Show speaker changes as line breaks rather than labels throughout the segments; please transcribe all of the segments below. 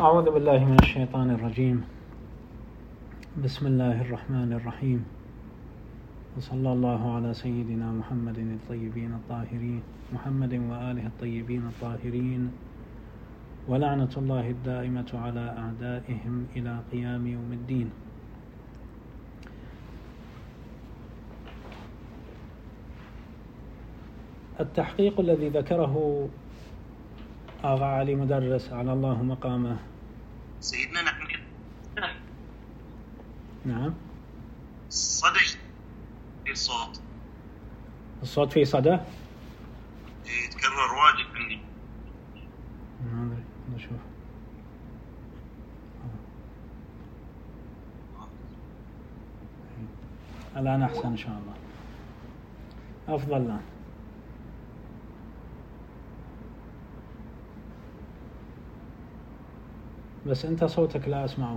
أعوذ بالله من الشيطان الرجيم. بسم الله الرحمن الرحيم، وصلى الله على سيدنا محمد الطيبين الطاهرين، محمد وآله الطيبين الطاهرين، ولعنة الله الدائمة على أعدائهم إلى قيام يوم الدين. التحقيق الذي ذكره آغا علي مدرس على الله مقامه
سيدنا نحن
نعم
صدى في
الصوت فيه صدى
يتكرر واجد عندي.
ما أدري نشوف. الآن أحسن إن شاء الله، أفضل الآن. بس أنت صوتك لا أسمعه.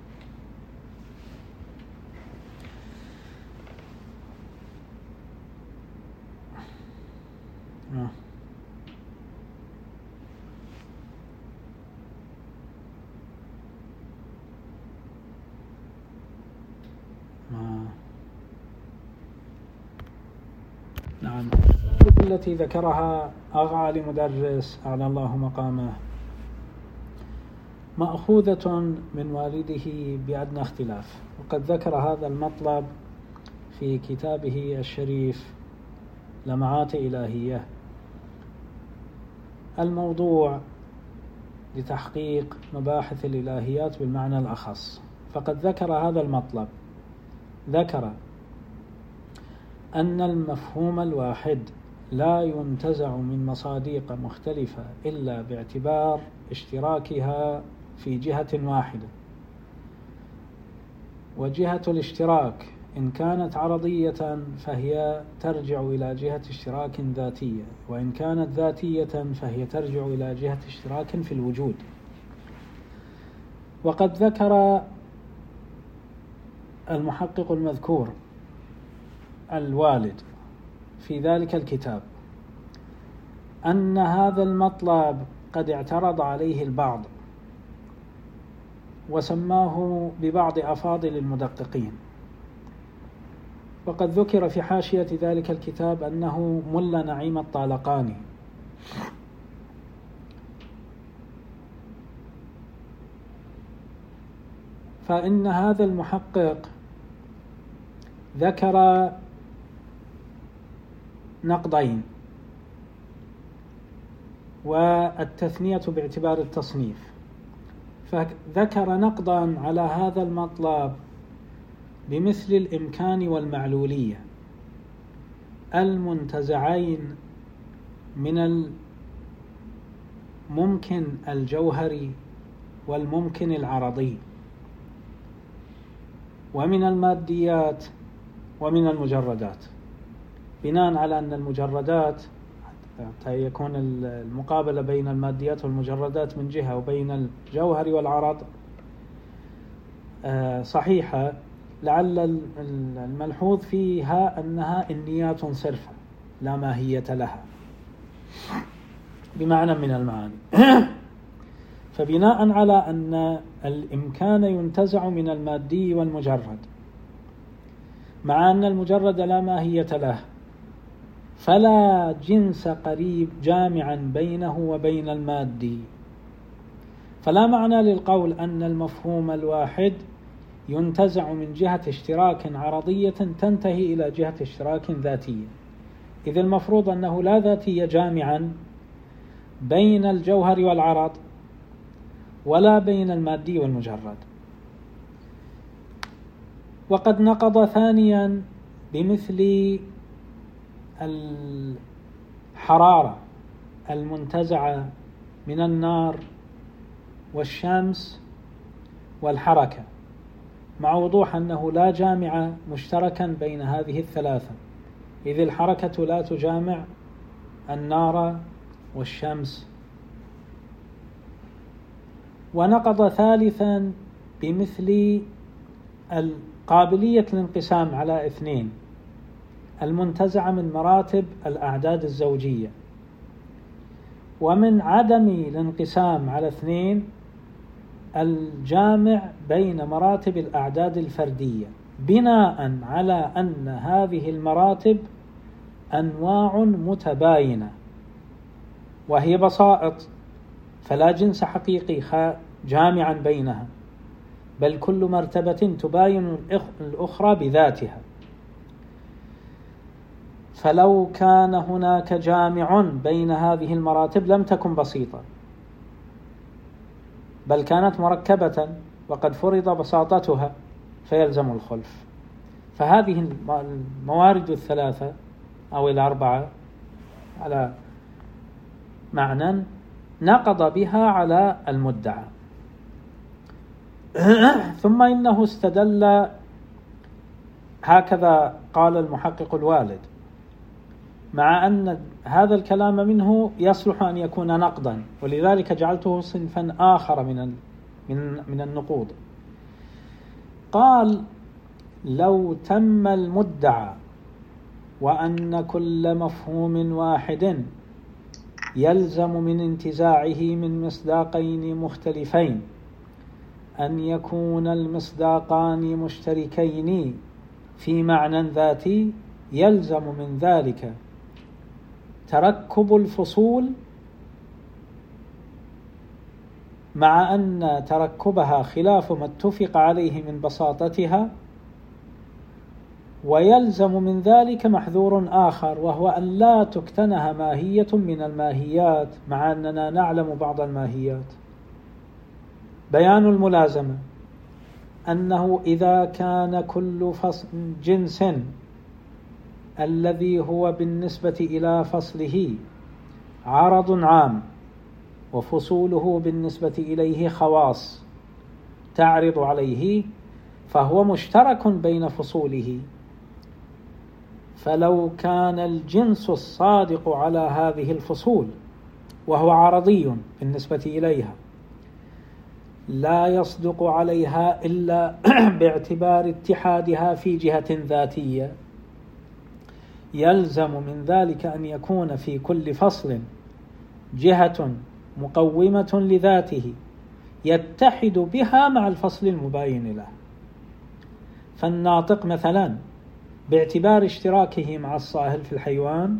نعم، التي ذكرها آغا علي مدرس أعلى الله مقامه مأخوذة من والده بأدنى اختلاف، وقد ذكر هذا المطلب في كتابه الشريف لمعات إلهية، الموضوع لتحقيق مباحث الإلهيات بالمعنى الأخص. فقد ذكر هذا المطلب، ذكر أن المفهوم الواحد لا ينتزع من مصادق مختلفة إلا باعتبار اشتراكها في جهة واحدة، وجهة الاشتراك إن كانت عرضية فهي ترجع إلى جهة اشتراك ذاتية، وإن كانت ذاتية فهي ترجع إلى جهة اشتراك في الوجود. وقد ذكر المحقق المذكور الوالد في ذلك الكتاب أن هذا المطلب قد اعترض عليه البعض وسماه ببعض أفاضل المدققين، وقد ذكر في حاشية ذلك الكتاب أنه ملا نعيم الطالقاني. فإن هذا المحقق ذكر نقضين، والتثنية باعتبار التصنيف، فذكر نقضا على هذا المطلب بمثل الإمكان والمعلولية المنتزعين من الممكن الجوهري والممكن العرضي، ومن الماديات ومن المجردات، بناء على أن المجردات حتى يكون المقابلة بين الماديات والمجردات من جهة وبين الجوهر والعرض صحيحة، لعل الملحوظ فيها أنها النيات صرفة لا ماهية لها بمعنى من المعاني. فبناء على أن الإمكان ينتزع من المادي والمجرد، مع أن المجرد لا ماهية له، فلا جنس قريب جامعا بينه وبين المادي، فلا معنى للقول أن المفهوم الواحد ينتزع من جهة اشتراك عرضية تنتهي إلى جهة اشتراك ذاتية، إذ المفروض أنه لا ذاتية جامعا بين الجوهر والعرض ولا بين المادي والمجرد. وقد نقض ثانيا بمثل الحرارة المنتزعة من النار والشمس والحركة، مع وضوح أنه لا جامع مشتركا بين هذه الثلاثة، إذ الحركة لا تجامع النار والشمس. ونقض ثالثا بمثل قابلية الانقسام على اثنين المنتزعة من مراتب الأعداد الزوجية، ومن عدم الانقسام على اثنين الجامع بين مراتب الأعداد الفردية بناء على أن هذه المراتب أنواع متباينة وهي بسائط، فلا جنس حقيقي جامعا بينها، بل كل مرتبة تباين الأخرى بذاتها. فلو كان هناك جامع بين هذه المراتب لم تكن بسيطة، بل كانت مركبة وقد فرض بساطتها فيلزم الخلف. فهذه الموارد الثلاثة أو الأربعة على معنى نقض بها على المدعى. ثم إنه استدل، هكذا قال المحقق الوالد، مع أن هذا الكلام منه يصلح أن يكون نقدا، ولذلك جعلته صنفا آخر من النقوض. قال: لو تم المدعى وأن كل مفهوم واحد يلزم من انتزاعه من مصداقين مختلفين أن يكون المصداقان مشتركين في معنى ذاتي، يلزم من ذلك تركب الفصول، مع أن تركبها خلاف ما اتفق عليه من بساطتها، ويلزم من ذلك محذور آخر، وهو أن لا تكتنها ماهية من الماهيات، مع أننا نعلم بعض الماهيات. بيان الملازمة أنه إذا كان كل جنس الذي هو بالنسبة إلى فصله عرض عام وفصوله بالنسبة إليه خواص تعرض عليه، فهو مشترك بين فصوله. فلو كان الجنس الصادق على هذه الفصول وهو عرضي بالنسبة إليها لا يصدق عليها إلا باعتبار اتحادها في جهة ذاتية، يلزم من ذلك أن يكون في كل فصل جهة مقومة لذاته يتحد بها مع الفصل المباين له. فالناطق مثلا باعتبار اشتراكه مع الصاهل في الحيوان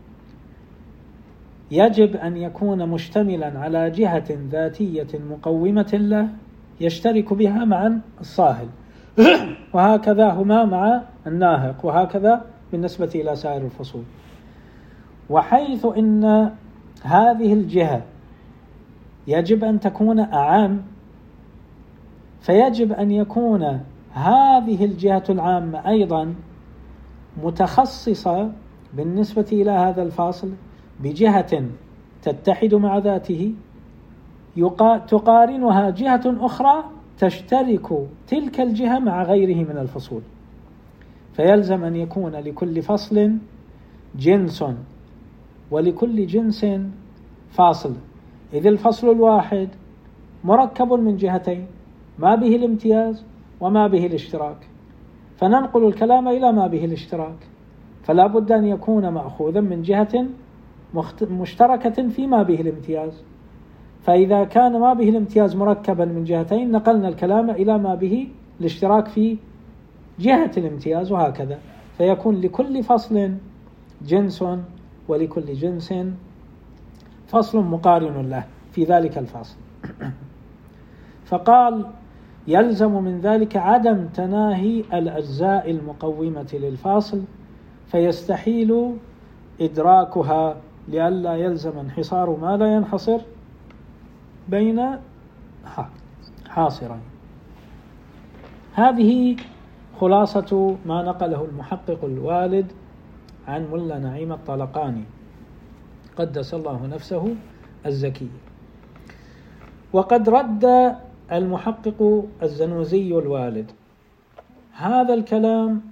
يجب أن يكون مشتملا على جهة ذاتية مقومة له يشترك بها مع الصاهل، وهكذا هما مع الناهق، وهكذا بالنسبة إلى سائر الفصول. وحيث إن هذه الجهة يجب أن تكون أعام، فيجب أن يكون هذه الجهة العامة أيضا متخصصة بالنسبة إلى هذا الفاصل بجهة تتحد مع ذاته تقارنها جهة أخرى تشترك تلك الجهة مع غيره من الفصول. فيلزم أن يكون لكل فصل جنس ولكل جنس فاصل، إذ الفصل الواحد مركب من جهتين، ما به الامتياز وما به الاشتراك، فننقل الكلام إلى ما به الاشتراك، فلا بد أن يكون مأخوذا من جهة مشتركة فيما به الامتياز. فإذا كان ما به الامتياز مركبا من جهتين نقلنا الكلام إلى ما به الاشتراك في جهة الامتياز، وهكذا، فيكون لكل فصل جنس ولكل جنس فصل مقارن له في ذلك الفصل. فقال: يلزم من ذلك عدم تناهي الأجزاء المقومة للفاصل، فيستحيل إدراكها لئلا يلزم انحصار ما لا ينحصر بين حاصرين. هذه خلاصة ما نقله المحقق الوالد عن ملا نعيم الطلقاني قدس الله نفسه الزكي. وقد رد المحقق الزنوزي الوالد هذا الكلام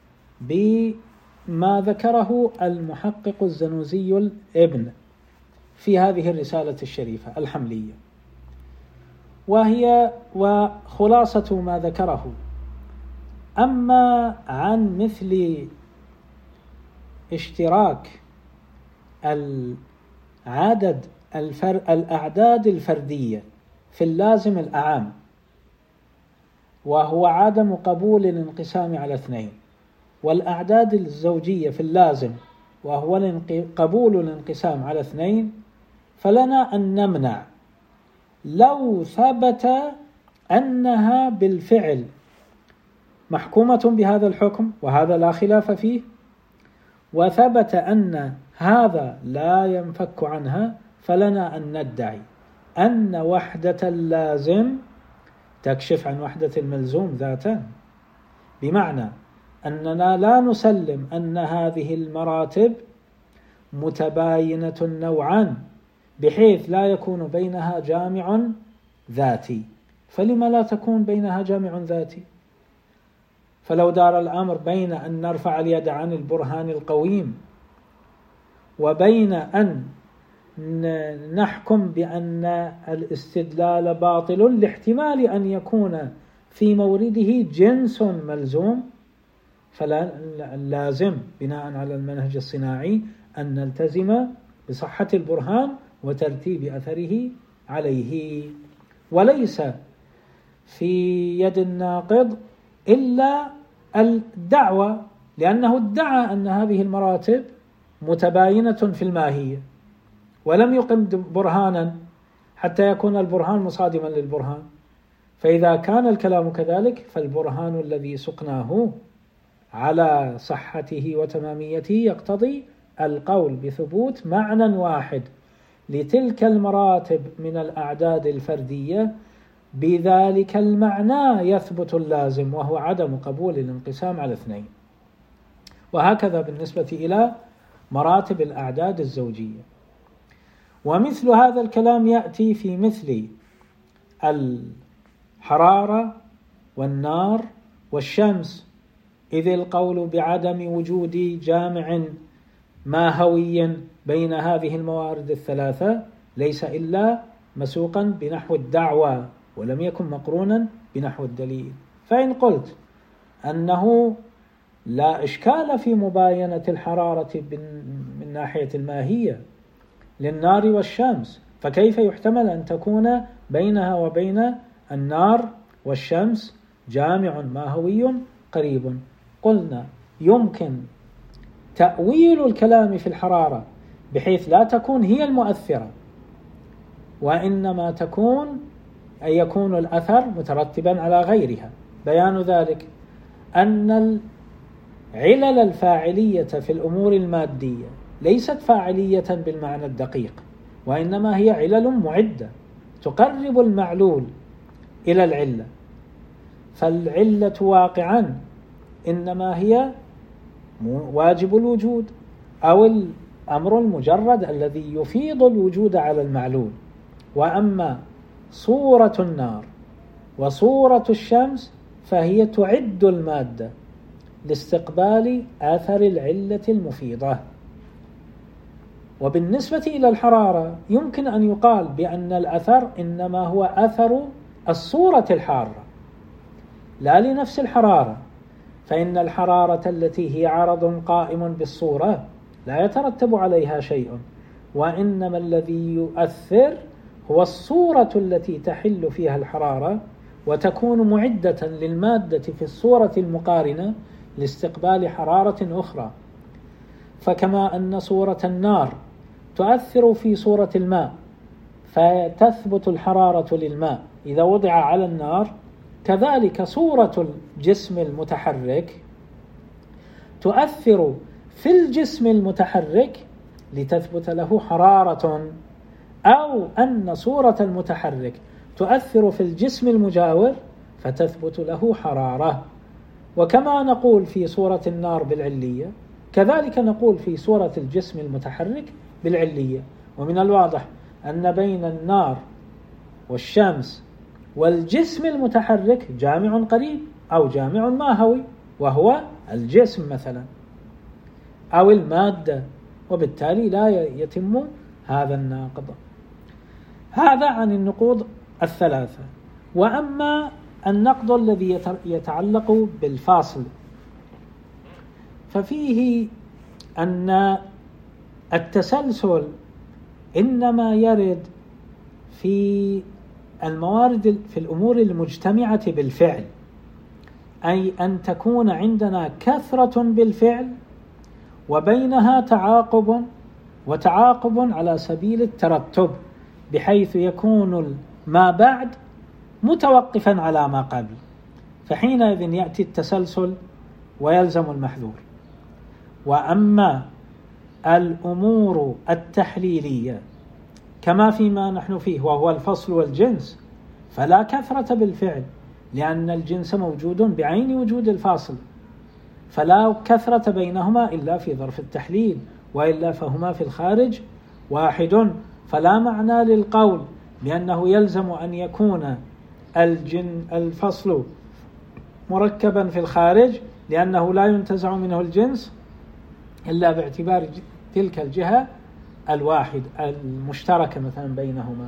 بما ذكره المحقق الزنوزي الابن في هذه الرسالة الشريفة الحملية، وخلاصة ما ذكره: أما عن مثل اشتراك الأعداد الفردية في اللازم الأعم، وهو عدم قبول الانقسام على اثنين، والأعداد الزوجية في اللازم وهو قبول الانقسام على اثنين، فلنا أن نمنع لو ثبت أنها بالفعل محكومة بهذا الحكم، وهذا لا خلاف فيه، وثبت أن هذا لا ينفك عنها، فلنا أن ندعي أن وحدة اللازم تكشف عن وحدة الملزوم ذاتا، بمعنى أننا لا نسلم أن هذه المراتب متباينة نوعا بحيث لا يكون بينها جامع ذاتي. فلما لا تكون بينها جامع ذاتي؟ فلو دار الأمر بين أن نرفع اليد عن البرهان القويم وبين أن نحكم بأن الاستدلال باطل لاحتمال أن يكون في مورده جنس ملزوم، فلا لازم بناء على المنهج الصناعي أن نلتزم بصحة البرهان وترتيب أثره عليه، وليس في يد الناقض إلا الدعوة، لأنه ادعى أن هذه المراتب متباينة في الماهية ولم يقم برهانا حتى يكون البرهان مصادما للبرهان. فإذا كان الكلام كذلك فالبرهان الذي سقناه على صحته وتماميته يقتضي القول بثبوت معنى واحد لتلك المراتب من الأعداد الفردية، بذلك المعنى يثبت اللازم وهو عدم قبول الانقسام على اثنين. وهكذا بالنسبة إلى مراتب الأعداد الزوجية. ومثل هذا الكلام يأتي في مثل الحرارة والنار والشمس، إذ القول بعدم وجود جامع ماهوي بين هذه الموارد الثلاثة ليس إلا مسوقا بنحو الدعوة ولم يكن مقرونا بنحو الدليل. فإن قلت أنه لا إشكال في مباينة الحرارة من ناحية الماهية للنار والشمس، فكيف يحتمل أن تكون بينها وبين النار والشمس جامع ماهوي قريب؟ قلنا يمكن تأويل الكلام في الحرارة بحيث لا تكون هي المؤثرة، وإنما يكون الأثر مترتبا على غيرها. بيان ذلك أن العلل الفاعلية في الأمور المادية ليست فاعلية بالمعنى الدقيق، وإنما هي علل معدة تقرب المعلول إلى العلة، فالعلة واقعا إنما هي واجب الوجود أو الأمر المجرد الذي يفيض الوجود على المعلول. وأما صورة النار وصورة الشمس فهي تعد المادة لاستقبال آثر العلة المفيضة. وبالنسبة إلى الحرارة يمكن أن يقال بأن الأثر إنما هو أثر الصورة الحارة لا لنفس الحرارة، فإن الحرارة التي هي عرض قائم بالصورة لا يترتب عليها شيء، وإنما الذي يؤثر هو الصورة التي تحل فيها الحرارة وتكون معدة للمادة في الصورة المقارنة لاستقبال حرارة أخرى. فكما أن صورة النار تؤثر في صورة الماء فتثبت الحرارة للماء إذا وضع على النار، كذلك صورة الجسم المتحرك تؤثر في الجسم المتحرك لتثبت له حرارة، أو أن صورة المتحرك تؤثر في الجسم المجاور فتثبت له حرارة. وكما نقول في صورة النار بالعلية كذلك نقول في صورة الجسم المتحرك بالعلية. ومن الواضح أن بين النار والشمس والجسم المتحرك جامع قريب أو جامع ماهوي وهو الجسم مثلا أو المادة، وبالتالي لا يتم هذا الناقض. هذا عن النقوض الثلاثة. وأما النقض الذي يتعلق بالفاصل ففيه أن التسلسل إنما يرد في الموارد في الأمور المجتمعة بالفعل، أي أن تكون عندنا كثرة بالفعل وبينها تعاقب على سبيل الترتب، بحيث يكون ما بعد متوقفا على ما قبل، فحينئذ يأتي التسلسل ويلزم المحذور. وأما الأمور التحليلية كما فيما نحن فيه وهو الفصل والجنس فلا كثرة بالفعل، لأن الجنس موجود بعين وجود الفاصل، فلا كثرة بينهما إلا في ظرف التحليل، وإلا فهما في الخارج واحد. فلا معنى للقول بأنه يلزم أن يكون الفصل مركبا في الخارج، لأنه لا ينتزع منه الجنس إلا باعتبار تلك الجهة الواحد المشتركة مثلا بينهما.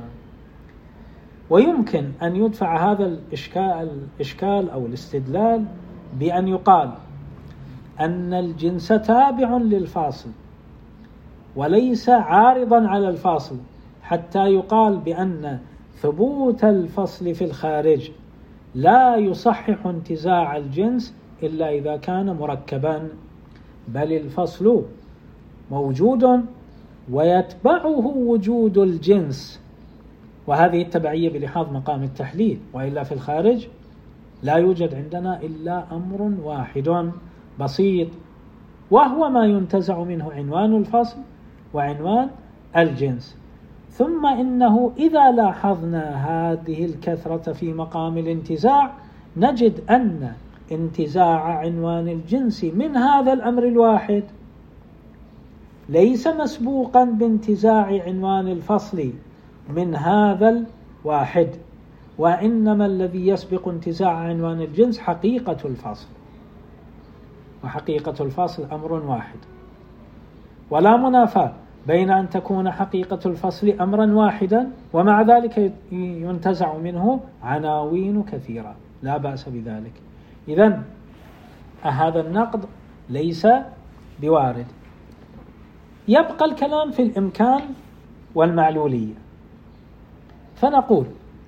ويمكن أن يدفع هذا الإشكال أو الاستدلال بأن يقال أن الجنس تابع للفاصل وليس عارضا على الفاصل، حتى يقال بأن ثبوت الفصل في الخارج لا يصحح انتزاع الجنس إلا إذا كان مركبا، بل الفصل موجود ويتبعه وجود الجنس، وهذه التبعية بلحاظ مقام التحليل، وإلا في الخارج لا يوجد عندنا إلا أمر واحد بسيط، وهو ما ينتزع منه عنوان الفصل وعنوان الجنس. ثم إنه إذا لاحظنا هذه الكثرة في مقام الانتزاع نجد أن انتزاع عنوان الجنس من هذا الأمر الواحد ليس مسبوقا بانتزاع عنوان الفصل من هذا الواحد، وإنما الذي يسبق انتزاع عنوان الجنس حقيقة الفصل، وحقيقة الفصل أمر واحد، ولا منافاة بين أن تكون حقيقة الفصل أمرا واحدا ومع ذلك ينتزع منه عناوين كثيرة، لا بأس بذلك. إذن هذا النقد ليس بوارد. يبقى الكلام في الإمكان والمعلولية، فنقول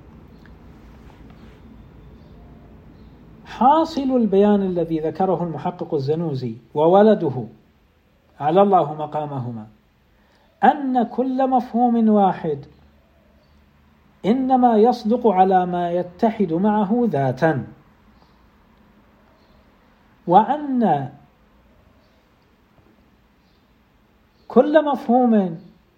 حاصل البيان الذي ذكره المحقق الزنوزي وولده على الله مقامهما أن كل مفهوم واحد إنما يصدق على ما يتحد معه ذاتا، وأن كل مفهوم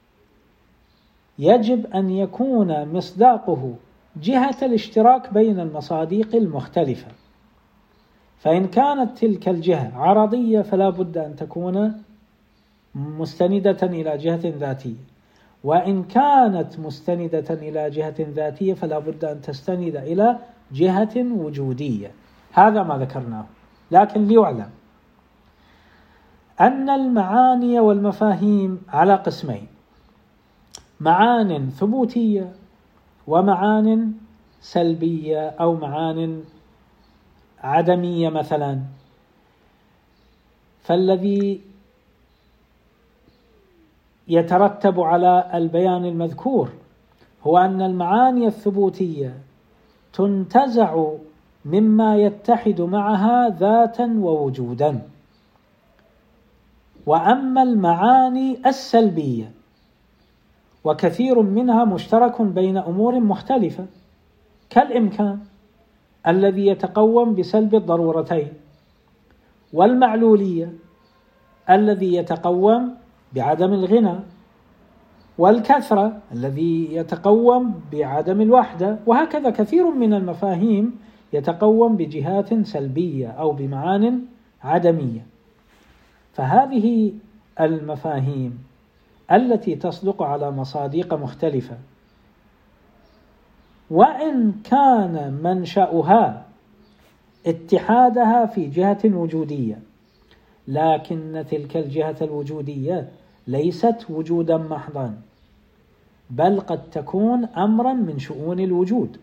يجب أن يكون مصداقه جهة الاشتراك بين المصادق المختلفة، فإن كانت تلك الجهة عرضية فلا بد أن تكون مستندة إلى جهة ذاتية، وإن كانت مستندة إلى جهة ذاتية فلا بد أن تستند إلى جهة وجودية. هذا ما ذكرناه. لكن ليعلم أن المعاني والمفاهيم على قسمين: معان ثبوتية ومعان سلبية أو معان عدمية مثلا. فالذي يترتب على البيان المذكور هو أن المعاني الثبوتية تنتزع مما يتحد معها ذاتا ووجودا، وأما المعاني السلبية وكثير منها مشترك بين أمور مختلفة كالإمكان الذي يتقوم بسلب الضرورتين، والمعلولية الذي يتقوم بعدم الغنى، والكثرة الذي يتقوم بعدم الوحدة، وهكذا كثير من المفاهيم يتقوم بجهات سلبية أو بمعان عدمية. فهذه المفاهيم التي تصدق على مصادق مختلفة، وإن كان منشأها اتحادها في جهة وجودية، لكن تلك الجهة الوجودية ليست وجودا محضا، بل قد تكون أمرا من شؤون الوجود.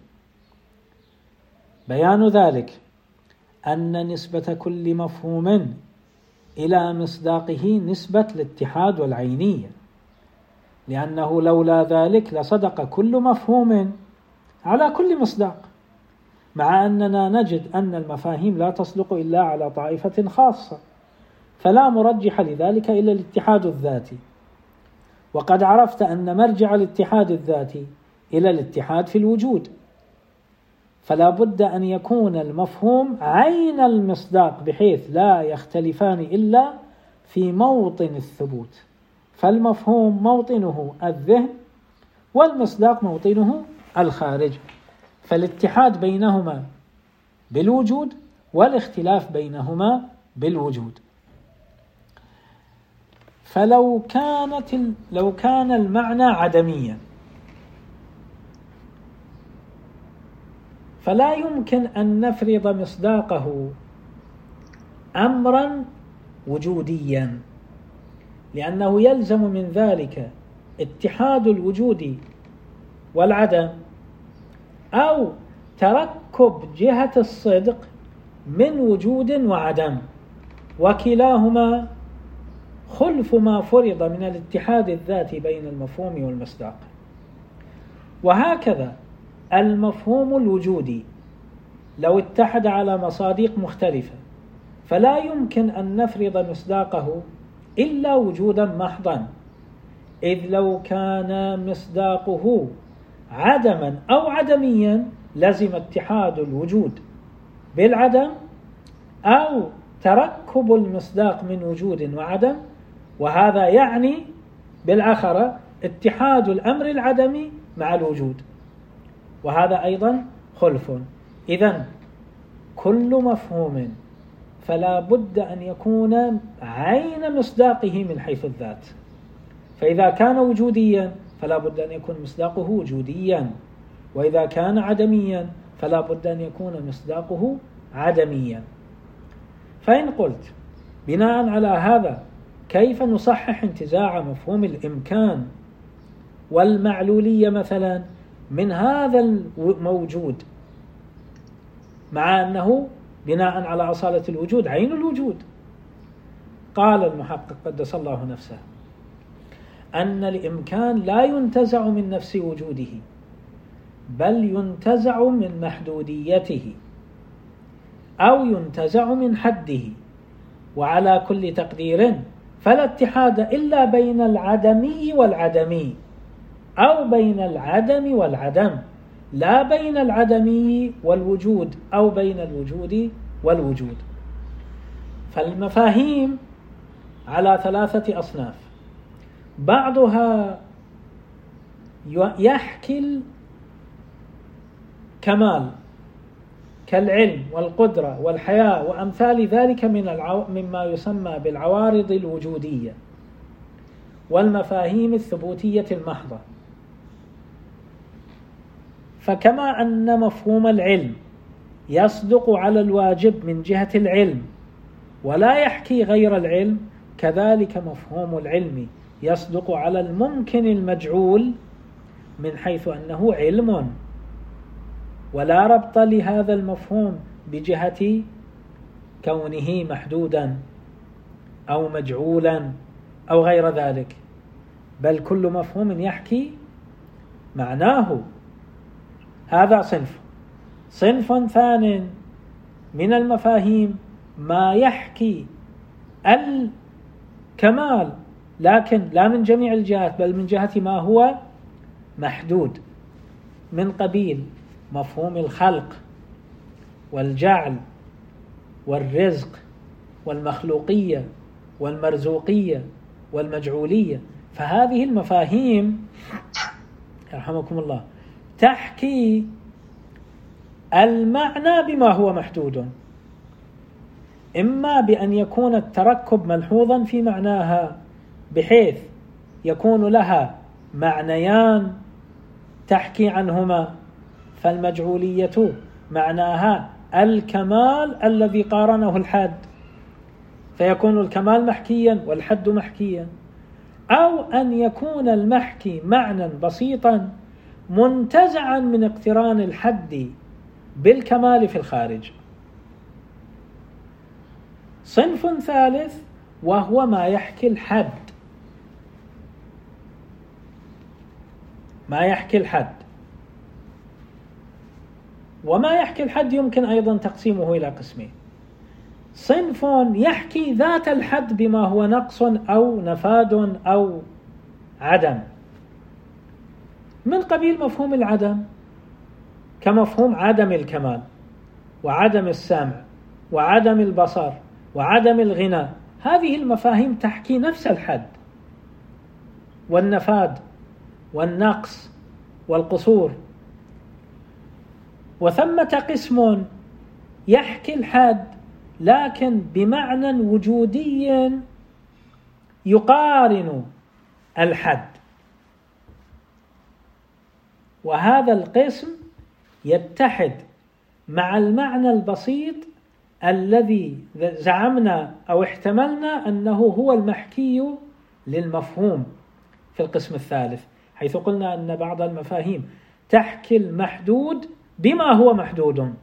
بيان ذلك أن نسبة كل مفهوم إلى مصداقه نسبة الاتحاد والعينية، لأنه لولا ذلك لصدق كل مفهوم على كل مصداق، مع أننا نجد أن المفاهيم لا تصدق إلا على طائفة خاصة، فلا مرجح لذلك إلا الاتحاد الذاتي. وقد عرفت أن مرجع الاتحاد الذاتي إلى الاتحاد في الوجود، فلا بد أن يكون المفهوم عين المصداق بحيث لا يختلفان إلا في موطن الثبوت، فالمفهوم موطنه الذهن والمصداق موطنه الخارج، فالاتحاد بينهما بالوجود والاختلاف بينهما بالوجود. فلو كان المعنى عدميا فلا يمكن أن نفرض مصداقه أمرا وجوديا، لأنه يلزم من ذلك اتحاد الوجود والعدم أو تركب جهة الصدق من وجود وعدم، وكلاهما خلف ما فرض من الاتحاد الذاتي بين المفهوم والمصداق. وهكذا المفهوم الوجودي لو اتحد على مصادق مختلفة فلا يمكن أن نفرض مصداقه إلا وجودا محضا، إذ لو كان مصداقه عدما أو عدميا لزم اتحاد الوجود بالعدم أو تركب المصداق من وجود وعدم، وهذا يعني بالآخرة اتحاد الأمر العدمي مع الوجود، وهذا أيضا خلف. إذن كل مفهوم فلا بد أن يكون عين مصداقه من حيث الذات، فإذا كان وجوديا فلا بد أن يكون مصداقه وجوديا، وإذا كان عدميا فلا بد أن يكون مصداقه عدميا. فإن قلت بناء على هذا كيف نصحح انتزاع مفهوم الإمكان والمعلولية مثلا من هذا الموجود، مع أنه بناء على أصالة الوجود عين الوجود؟ قال المحقق قدس الله نفسه أن الإمكان لا ينتزع من نفس وجوده، بل ينتزع من محدوديته أو ينتزع من حده، وعلى كل تقدير فلا اتحاد إلا بين العدمي والعدمي، أو بين العدم والعدم، لا بين العدمي والوجود أو بين الوجود والوجود. فالمفاهيم على ثلاثة أصناف، بعضها يحكي الكمال كالعلم والقدرة والحياة وأمثال ذلك مما يسمى بالعوارض الوجودية والمفاهيم الثبوتية المحضة. فكما أن مفهوم العلم يصدق على الواجب من جهة العلم ولا يحكي غير العلم، كذلك مفهوم العلم يصدق على الممكن المجعول من حيث أنه علم، ولا ربط لهذا المفهوم بجهة كونه محدودا أو مجعولا أو غير ذلك، بل كل مفهوم يحكي معناه. هذا صنف ثان من المفاهيم ما يحكي الكمال، لكن لا من جميع الجهات بل من جهة ما هو محدود، من قبيل مفهوم الخلق والجعل والرزق والمخلوقية والمرزوقية والمجعولية. فهذه المفاهيم رحمكم الله تحكي المعنى بما هو محدود، إما بأن يكون التركب ملحوظا في معناها بحيث يكون لها معنيان تحكي عنهما، فالمجعولية معناها الكمال الذي قارنه الحد، فيكون الكمال محكيا والحد محكيا، أو أن يكون المحكي معنى بسيطا منتزعا من اقتران الحد بالكمال في الخارج. صنف ثالث وهو ما يحكي الحد، وما يحكي الحد يمكن أيضا تقسيمه إلى قسمين: صنف يحكي ذات الحد بما هو نقص أو نفاد أو عدم، من قبيل مفهوم العدم، كمفهوم عدم الكمال وعدم السمع وعدم البصر وعدم الغنى. هذه المفاهيم تحكي نفس الحد والنفاد والنقص والقصور. وثمة قسم يحكي الحد لكن بمعنى وجودي يقارن الحد، وهذا القسم يتحد مع المعنى البسيط الذي زعمنا أو احتملنا أنه هو المحكي للمفهوم في القسم الثالث، حيث قلنا أن بعض المفاهيم تحكي المحدود بما هو محدود،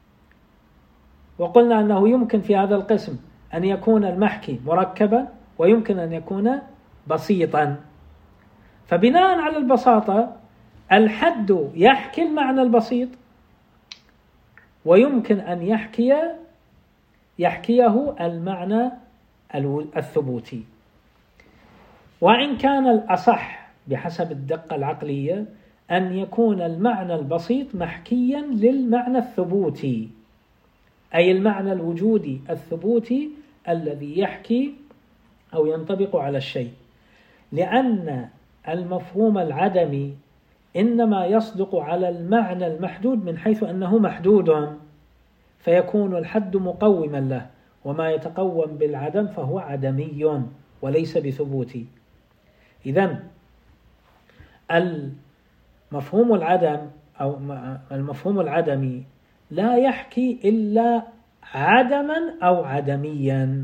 وقلنا أنه يمكن في هذا القسم أن يكون المحكي مركبا ويمكن أن يكون بسيطا. فبناء على البساطة الحد يحكي المعنى البسيط ويمكن أن يحكيه المعنى الثبوتي، وإن كان الأصح بحسب الدقة العقلية أن يكون المعنى البسيط محكيا للمعنى الثبوتي، أي المعنى الوجودي الثبوتي الذي يحكي أو ينطبق على الشيء، لأن المفهوم العدمي إنما يصدق على المعنى المحدود من حيث أنه محدود، فيكون الحد مقوما له، وما يتقوم بالعدم فهو عدمي وليس بثبوتي. إذن المفهوم العدم أو المفهوم العدمي لا يحكي إلا عدما أو عدميا.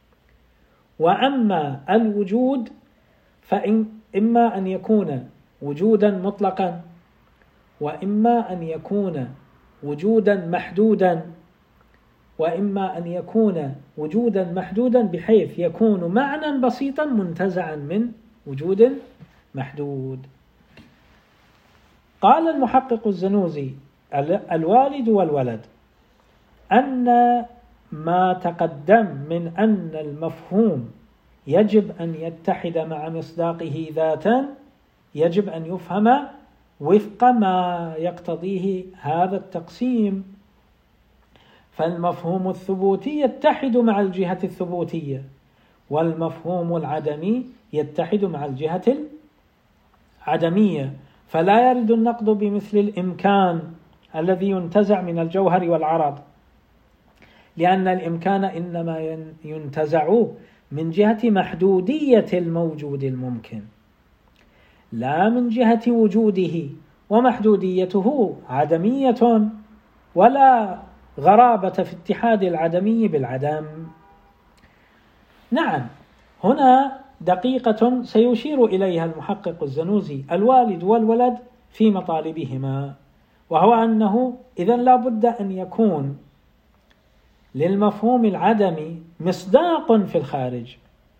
وأما الوجود فإما أن يكون وجودا مطلقا، وإما أن يكون وجودا محدودا، وإما أن يكون وجودا محدودا بحيث يكون معنى بسيطا منتزعا من وجود محدود. قال المحقق الزنوزي: الوالد والولد أن ما تقدم من أن المفهوم يجب أن يتحد مع مصداقه ذاتا يجب أن يفهم وفق ما يقتضيه هذا التقسيم. فالمفهوم الثبوتي يتحد مع الجهة الثبوتية، والمفهوم العدمي يتحد مع الجهة العدمية، فلا يرد النقد بمثل الإمكان الذي ينتزع من الجوهر والعرض، لأن الإمكان إنما ينتزع من جهة محدودية الموجود الممكن لا من جهة وجوده، ومحدوديته عدمية ولا غرابة في اتحاد العدمي بالعدم. نعم، هنا دقيقة سيشير إليها المحقق الزنوزي: الوالد والولد في مطالبهما، وهو أنه إذن لا بد أن يكون للمفهوم العدمي مصداق في الخارج،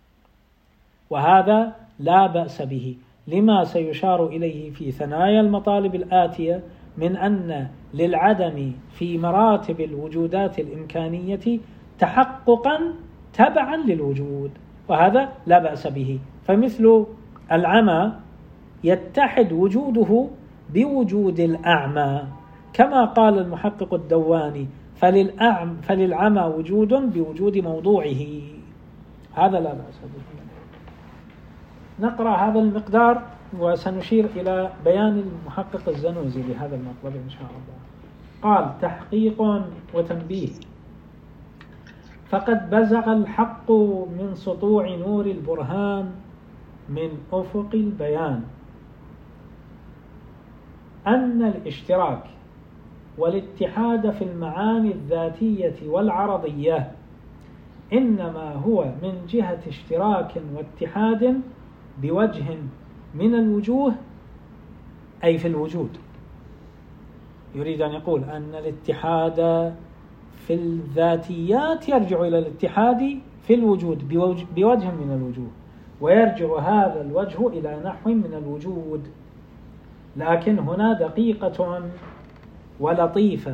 وهذا لا بأس به، لما سيشار إليه في ثنايا المطالب الآتية من أن للعدم في مراتب الوجودات الإمكانية تحققا تبعا للوجود، وهذا لا بأس به. فمثل العمى يتحد وجوده بوجود الأعمى، كما قال المحقق الدواني: فللعمى وجود بوجود موضوعه، هذا لا بأس به. نقرأ هذا المقدار وسنشير إلى بيان المحقق الزنوزي لهذا المطلب إن شاء الله. قال: تحقيق وتنبيه. فقد بزغ الحق من سطوع نور البرهان من أفق البيان أن الاشتراك والاتحاد في المعاني الذاتية والعرضية إنما هو من جهة اشتراك واتحاد بوجه من الوجوه، أي في الوجود. يريد أن يقول أن الاتحاد في الذاتيات يرجع إلى الاتحاد في الوجود بوجه من الوجوه، ويرجع هذا الوجه إلى نحو من الوجود. لكن هنا دقيقة ولطيفة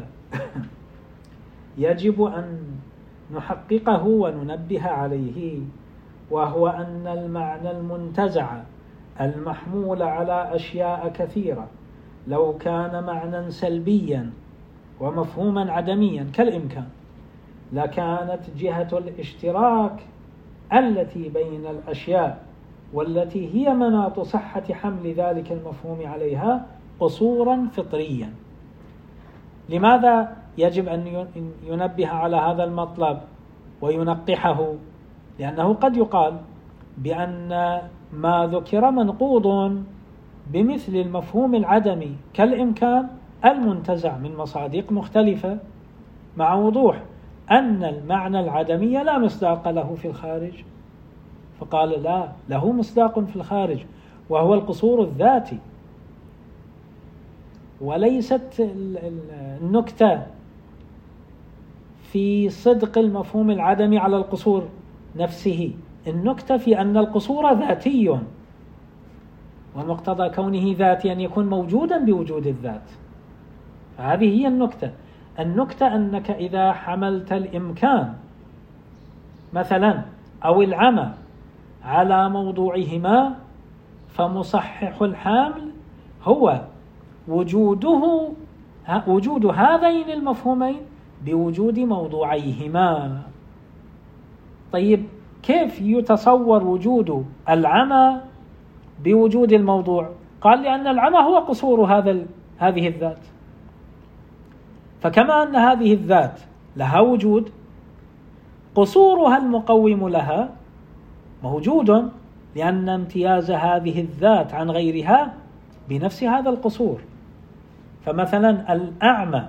يجب أن نحققه وننبه عليه، وهو أن المعنى المنتزع المحمول على أشياء كثيرة لو كان معنى سلبيا ومفهوما عدميا كالإمكان، لكانت جهة الاشتراك التي بين الأشياء والتي هي مناط صحة حمل ذلك المفهوم عليها قصورا فطريا. لماذا يجب أن ينبه على هذا المطلب وينقحه؟ لأنه قد يقال بأن ما ذكر منقوض بمثل المفهوم العدمي كالإمكان المنتزع من مصادق مختلفة، مع وضوح أن المعنى العدمي لا مصداق له في الخارج. فقال لا، له مصداق في الخارج وهو القصور الذاتي، وليست النكتة في صدق المفهوم العدمي على القصور نفسه، النكتة في أن القصور ذاتي، ومقتضى كونه ذاتي أن يكون موجودا بوجود الذات. فهذه هي النكتة. النكتة أنك إذا حملت الإمكان مثلا أو العمى على موضوعهما فمصحح الحامل هو وجود هذين المفهومين بوجود موضوعيهما. طيب كيف يتصور وجود العمى بوجود الموضوع؟ قال لأن العمى هو قصور هذه الذات، فكما أن هذه الذات لها وجود، قصورها المقوم لها موجود، لأن امتياز هذه الذات عن غيرها بنفس هذا القصور. فمثلا الأعمى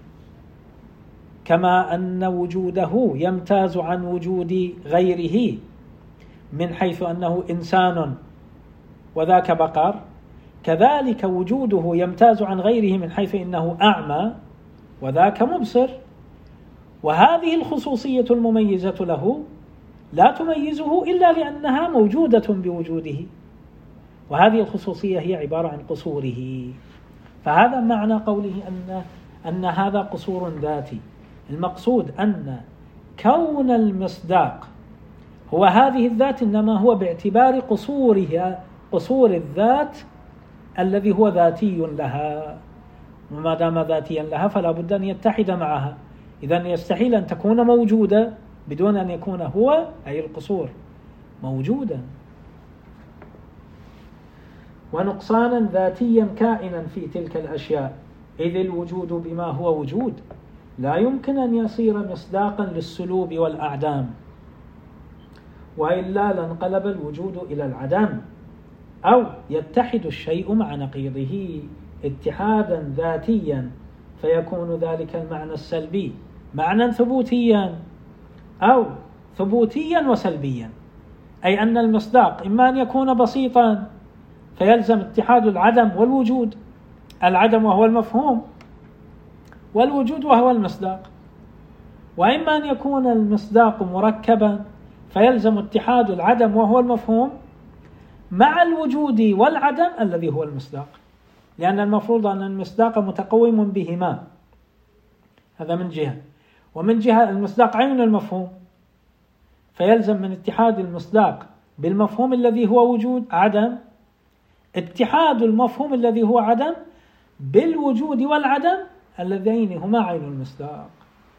كما أن وجوده يمتاز عن وجود غيره من حيث أنه إنسان وذاك بقر، كذلك وجوده يمتاز عن غيره من حيث إنه أعمى وذاك مبصر. وهذه الخصوصية المميزة له لا تميزه إلا لأنها موجودة بوجوده، وهذه الخصوصية هي عبارة عن قصوره. فهذا معنى قوله أن هذا قصور ذاتي. المقصود أن كون المصداق هو هذه الذات إنما هو باعتبار قصور الذات الذي هو ذاتي لها، وما دام ذاتيا لها فلا بد أن يتحد معها. إذن يستحيل أن تكون موجودة بدون أن يكون هو أي القصور موجودا. ونقصانا ذاتيا كائنا في تلك الأشياء، إذ الوجود بما هو وجود لا يمكن أن يصير مصداقا للسلوب والأعدام، وإلا لانقلب الوجود إلى العدم، أو يتحد الشيء مع نقيضه اتحادا ذاتيا، فيكون ذلك المعنى السلبي معنى ثبوتيا أو ثبوتيا وسلبيا، أي أن المصداق إما أن يكون بسيطا فيلزم اتحاد العدم والوجود، العدم وهو المفهوم والوجود وهو المصداق، وإما أن يكون المصداق مركبا فيلزم اتحاد العدم وهو المفهوم مع الوجود والعدم الذي هو المصداق، لأن المفروض أن المصداق متقوم بهما، هذا من جهة. ومن جهة المصداق عين المفهوم، فيلزم من اتحاد المصداق بالمفهوم الذي هو وجود عدم اتحاد المفهوم الذي هو عدم بالوجود والعدم اللذين هما عين المصداق،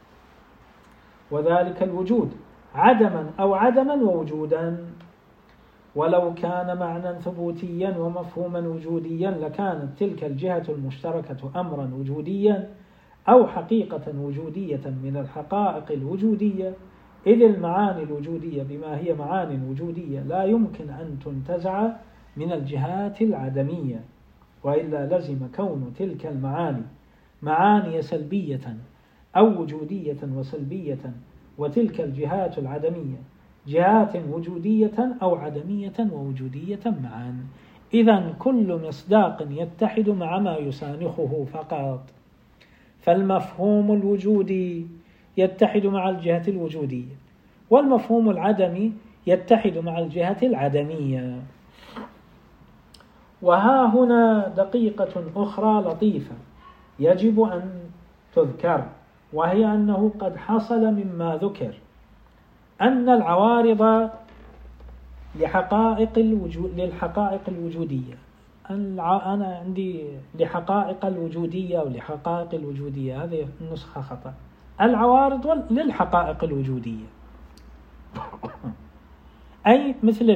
وذلك الوجود عدما أو عدما ووجودا. ولو كان معنى ثبوتيا ومفهوما وجوديا لكانت تلك الجهة المشتركة أمرا وجوديا أو حقيقة وجودية من الحقائق الوجودية، إذ المعاني الوجودية بما هي معاني وجودية لا يمكن أن تنتزع من الجهات العدمية، وإلا لزم كون تلك المعاني معاني سلبية أو وجودية وسلبية، وتلك الجهات العدمية جهات وجودية أو عدمية ووجودية معا. إذن كل مصداق يتحد مع ما يسانخه فقط، فالمفهوم الوجودي يتحد مع الجهة الوجودية، والمفهوم العدمي يتحد مع الجهة العدمية. وها هنا دقيقة أخرى لطيفة يجب أن تذكر، وهي أنه قد حصل مما ذكر أن العوارض للحقائق الوجودية. أنا عندي لحقائق الوجودية ولحقائق الوجودية، هذه النسخة خطأ. العوارض للحقائق الوجودية، أي مثل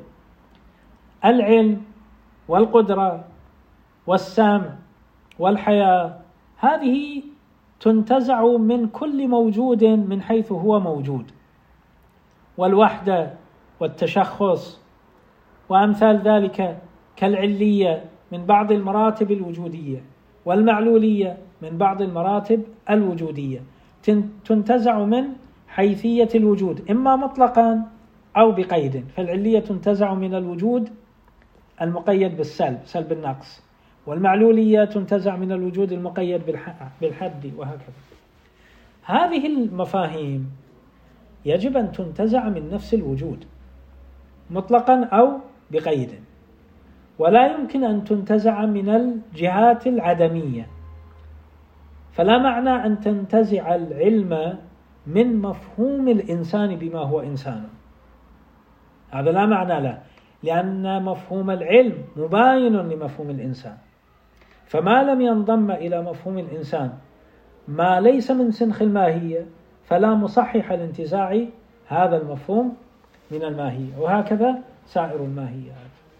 العلم والقدرة والسمع والحياة، هذه تنتزع من كل موجود من حيث هو موجود، والوحدة والتشخص وأمثال ذلك كالعلية من بعض المراتب الوجودية، والمعلولية من بعض المراتب الوجودية، تنتزع من حيثية الوجود إما مطلقا أو بقيد. فالعلية تنتزع من الوجود المقيد بالسلب، سلب النقص، والمعلولية تنتزع من الوجود المقيد بالحد، وهكذا. هذه المفاهيم يجب أن تنتزع من نفس الوجود مطلقا أو بقيد، ولا يمكن أن تنتزع من الجهات العدمية. فلا معنى أن تنتزع العلم من مفهوم الإنسان بما هو إنسان، هذا لا معنى له، لأن مفهوم العلم مباين لمفهوم الإنسان، فما لم ينضم إلى مفهوم الإنسان ما ليس من سنخ الماهية فلا مصحح لانتزاع هذا المفهوم من الماهية، وهكذا سائر الماهيات.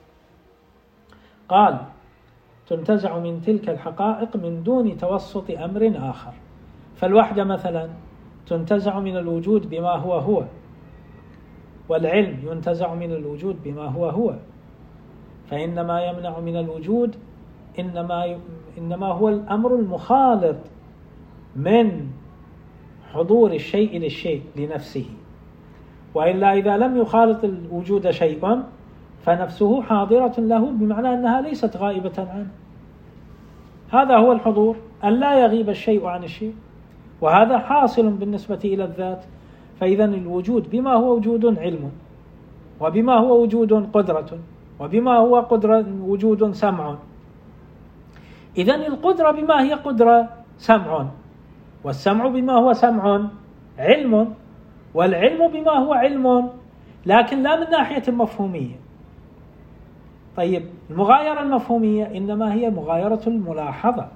قال: تنتزع من تلك الحقائق من دون توسط أمر آخر. فالوحدة مثلا تنتزع من الوجود بما هو، والعلم ينتزع من الوجود بما هو، فإنما يمنع من الوجود إنما هو الأمر المخالط من حضور الشيء للشيء لنفسه، وإلا إذا لم يخالط الوجود شيء فنفسه حاضرة له، بمعنى أنها ليست غائبة عنه. هذا هو الحضور، أن لا يغيب الشيء عن الشيء، وهذا حاصل بالنسبة إلى الذات. فإذا الوجود بما هو وجود علم، وبما هو وجود قدرة، وبما هو قدرة وجود سمع. إذن القدرة بما هي قدرة سمع، والسمع بما هو سمع علم، والعلم بما هو علم، لكن لا من ناحية مفهومية. طيب، المغايرة المفهومية إنما هي مغايرة الملاحظة،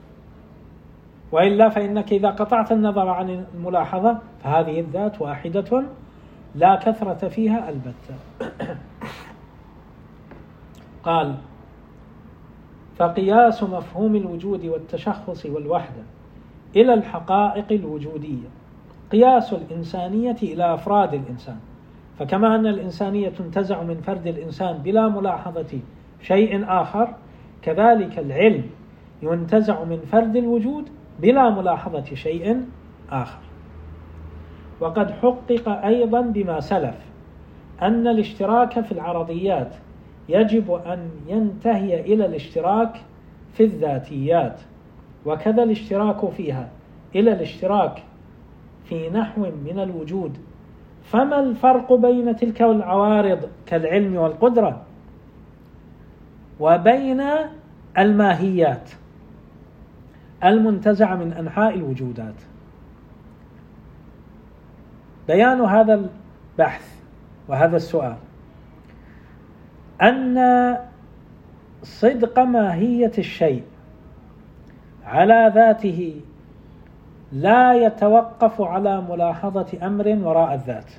وإلا فإنك إذا قطعت النظر عن الملاحظة فهذه الذات واحدة لا كثرة فيها البتة. قال: فقياس مفهوم الوجود والتشخص والوحدة إلى الحقائق الوجودية قياس الإنسانية إلى أفراد الإنسان. فكما أن الإنسانية تنتزع من فرد الإنسان بلا ملاحظة شيء آخر، كذلك العلم ينتزع من فرد الوجود بلا ملاحظة شيء آخر. وقد حقق أيضا بما سلف أن الاشتراك في العرضيات يجب أن ينتهي إلى الاشتراك في الذاتيات، وكذا الاشتراك فيها إلى الاشتراك في نحو من الوجود. فما الفرق بين تلك العوارض كالعلم والقدرة وبين الماهيات المنتزعة من أنحاء الوجودات؟ بيان هذا البحث وهذا السؤال أن صدق ماهية الشيء على ذاته لا يتوقف على ملاحظة أمر وراء الذات.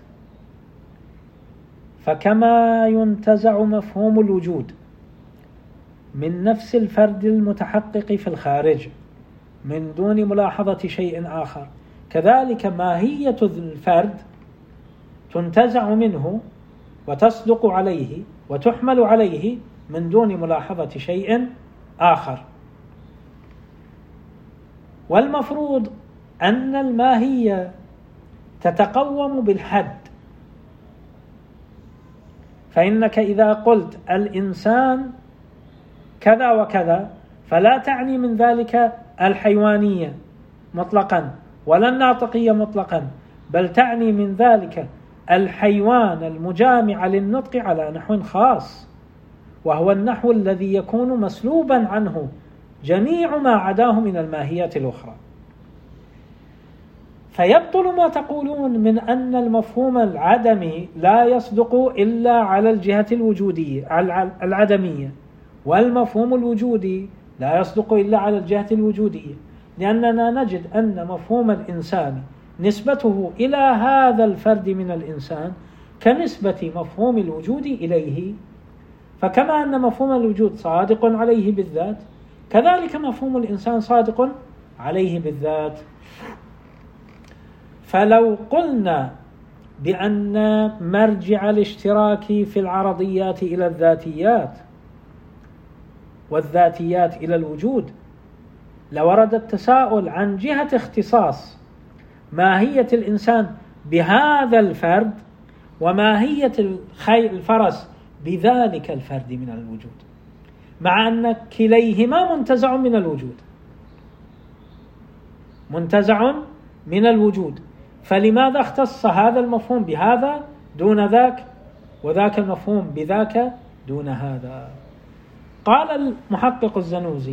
فكما ينتزع مفهوم الوجود من نفس الفرد المتحقق في الخارج من دون ملاحظة شيء آخر، كذلك ماهية الفرد تنتزع منه وتصدق عليه وتحمل عليه من دون ملاحظة شيء آخر. والمفروض أن الماهية تتقوم بالحد، فإنك إذا قلت الإنسان كذا وكذا فلا تعني من ذلك الحيوانية مطلقا ولا الناطقية مطلقا، بل تعني من ذلك الحيوان المجامع للنطق على نحو خاص، وهو النحو الذي يكون مسلوبا عنه جميع ما عداه من الماهيات الأخرى. فيبطل ما تقولون من أن المفهوم العدمي لا يصدق إلا على الجهة الوجودية العدمية، والمفهوم الوجودي لا يصدق إلا على الجهة الوجودية، لأننا نجد أن مفهوم الإنسان نسبته إلى هذا الفرد من الإنسان كنسبة مفهوم الوجود إليه، فكما أن مفهوم الوجود صادق عليه بالذات، كذلك مفهوم الإنسان صادق عليه بالذات. فلو قلنا بأن مرجع الاشتراك في العرضيات إلى الذاتيات والذاتيات إلى الوجود، لورد التساؤل عن جهة اختصاص ماهية الإنسان بهذا الفرد وماهية الفرس بذلك الفرد من الوجود، مع أن كليهما منتزع من الوجود، منتزع من الوجود، فلماذا اختص هذا المفهوم بهذا دون ذاك، وذاك المفهوم بذاك دون هذا؟ قال المحقق الزنوزي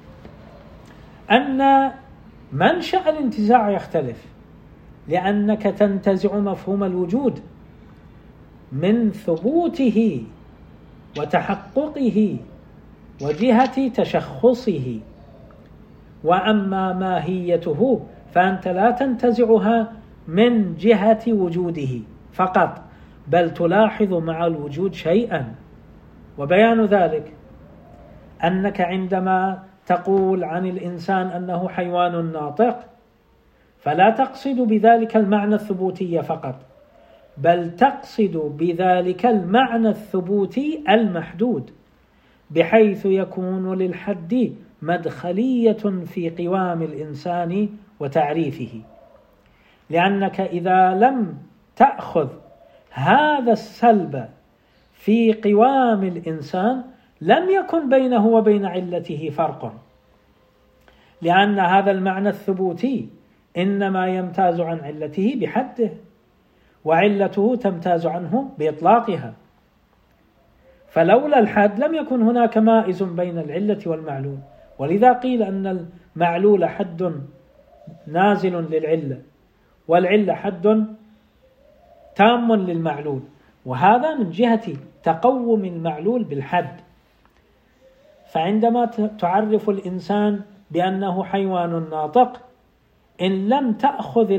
أن منشأ الانتزاع يختلف، لأنك تنتزع مفهوم الوجود من ثبوته وتحققه وجهة تشخصه، وأما ماهيته فأنت لا تنتزعها من جهة وجوده فقط، بل تلاحظ مع الوجود شيئا. وبيان ذلك أنك عندما تقول عن الإنسان أنه حيوان ناطق فلا تقصد بذلك المعنى الثبوتي فقط، بل تقصد بذلك المعنى الثبوتي المحدود، بحيث يكون للحد مدخلية في قوام الإنسان وتعريفه، لأنك إذا لم تأخذ هذا السلب في قوام الإنسان لم يكن بينه وبين علته فرق، لأن هذا المعنى الثبوتي إنما يمتاز عن علته بحده، وعلته تمتاز عنه بإطلاقها. فلولا الحد لم يكن هناك مائز بين العلة والمعلول، ولذا قيل أن المعلول حد نازل للعلة، والعلة حد تام للمعلول، وهذا من جهة تقوم المعلول بالحد. فعندما تعرف الإنسان بأنه حيوان ناطق، إن لم تأخذ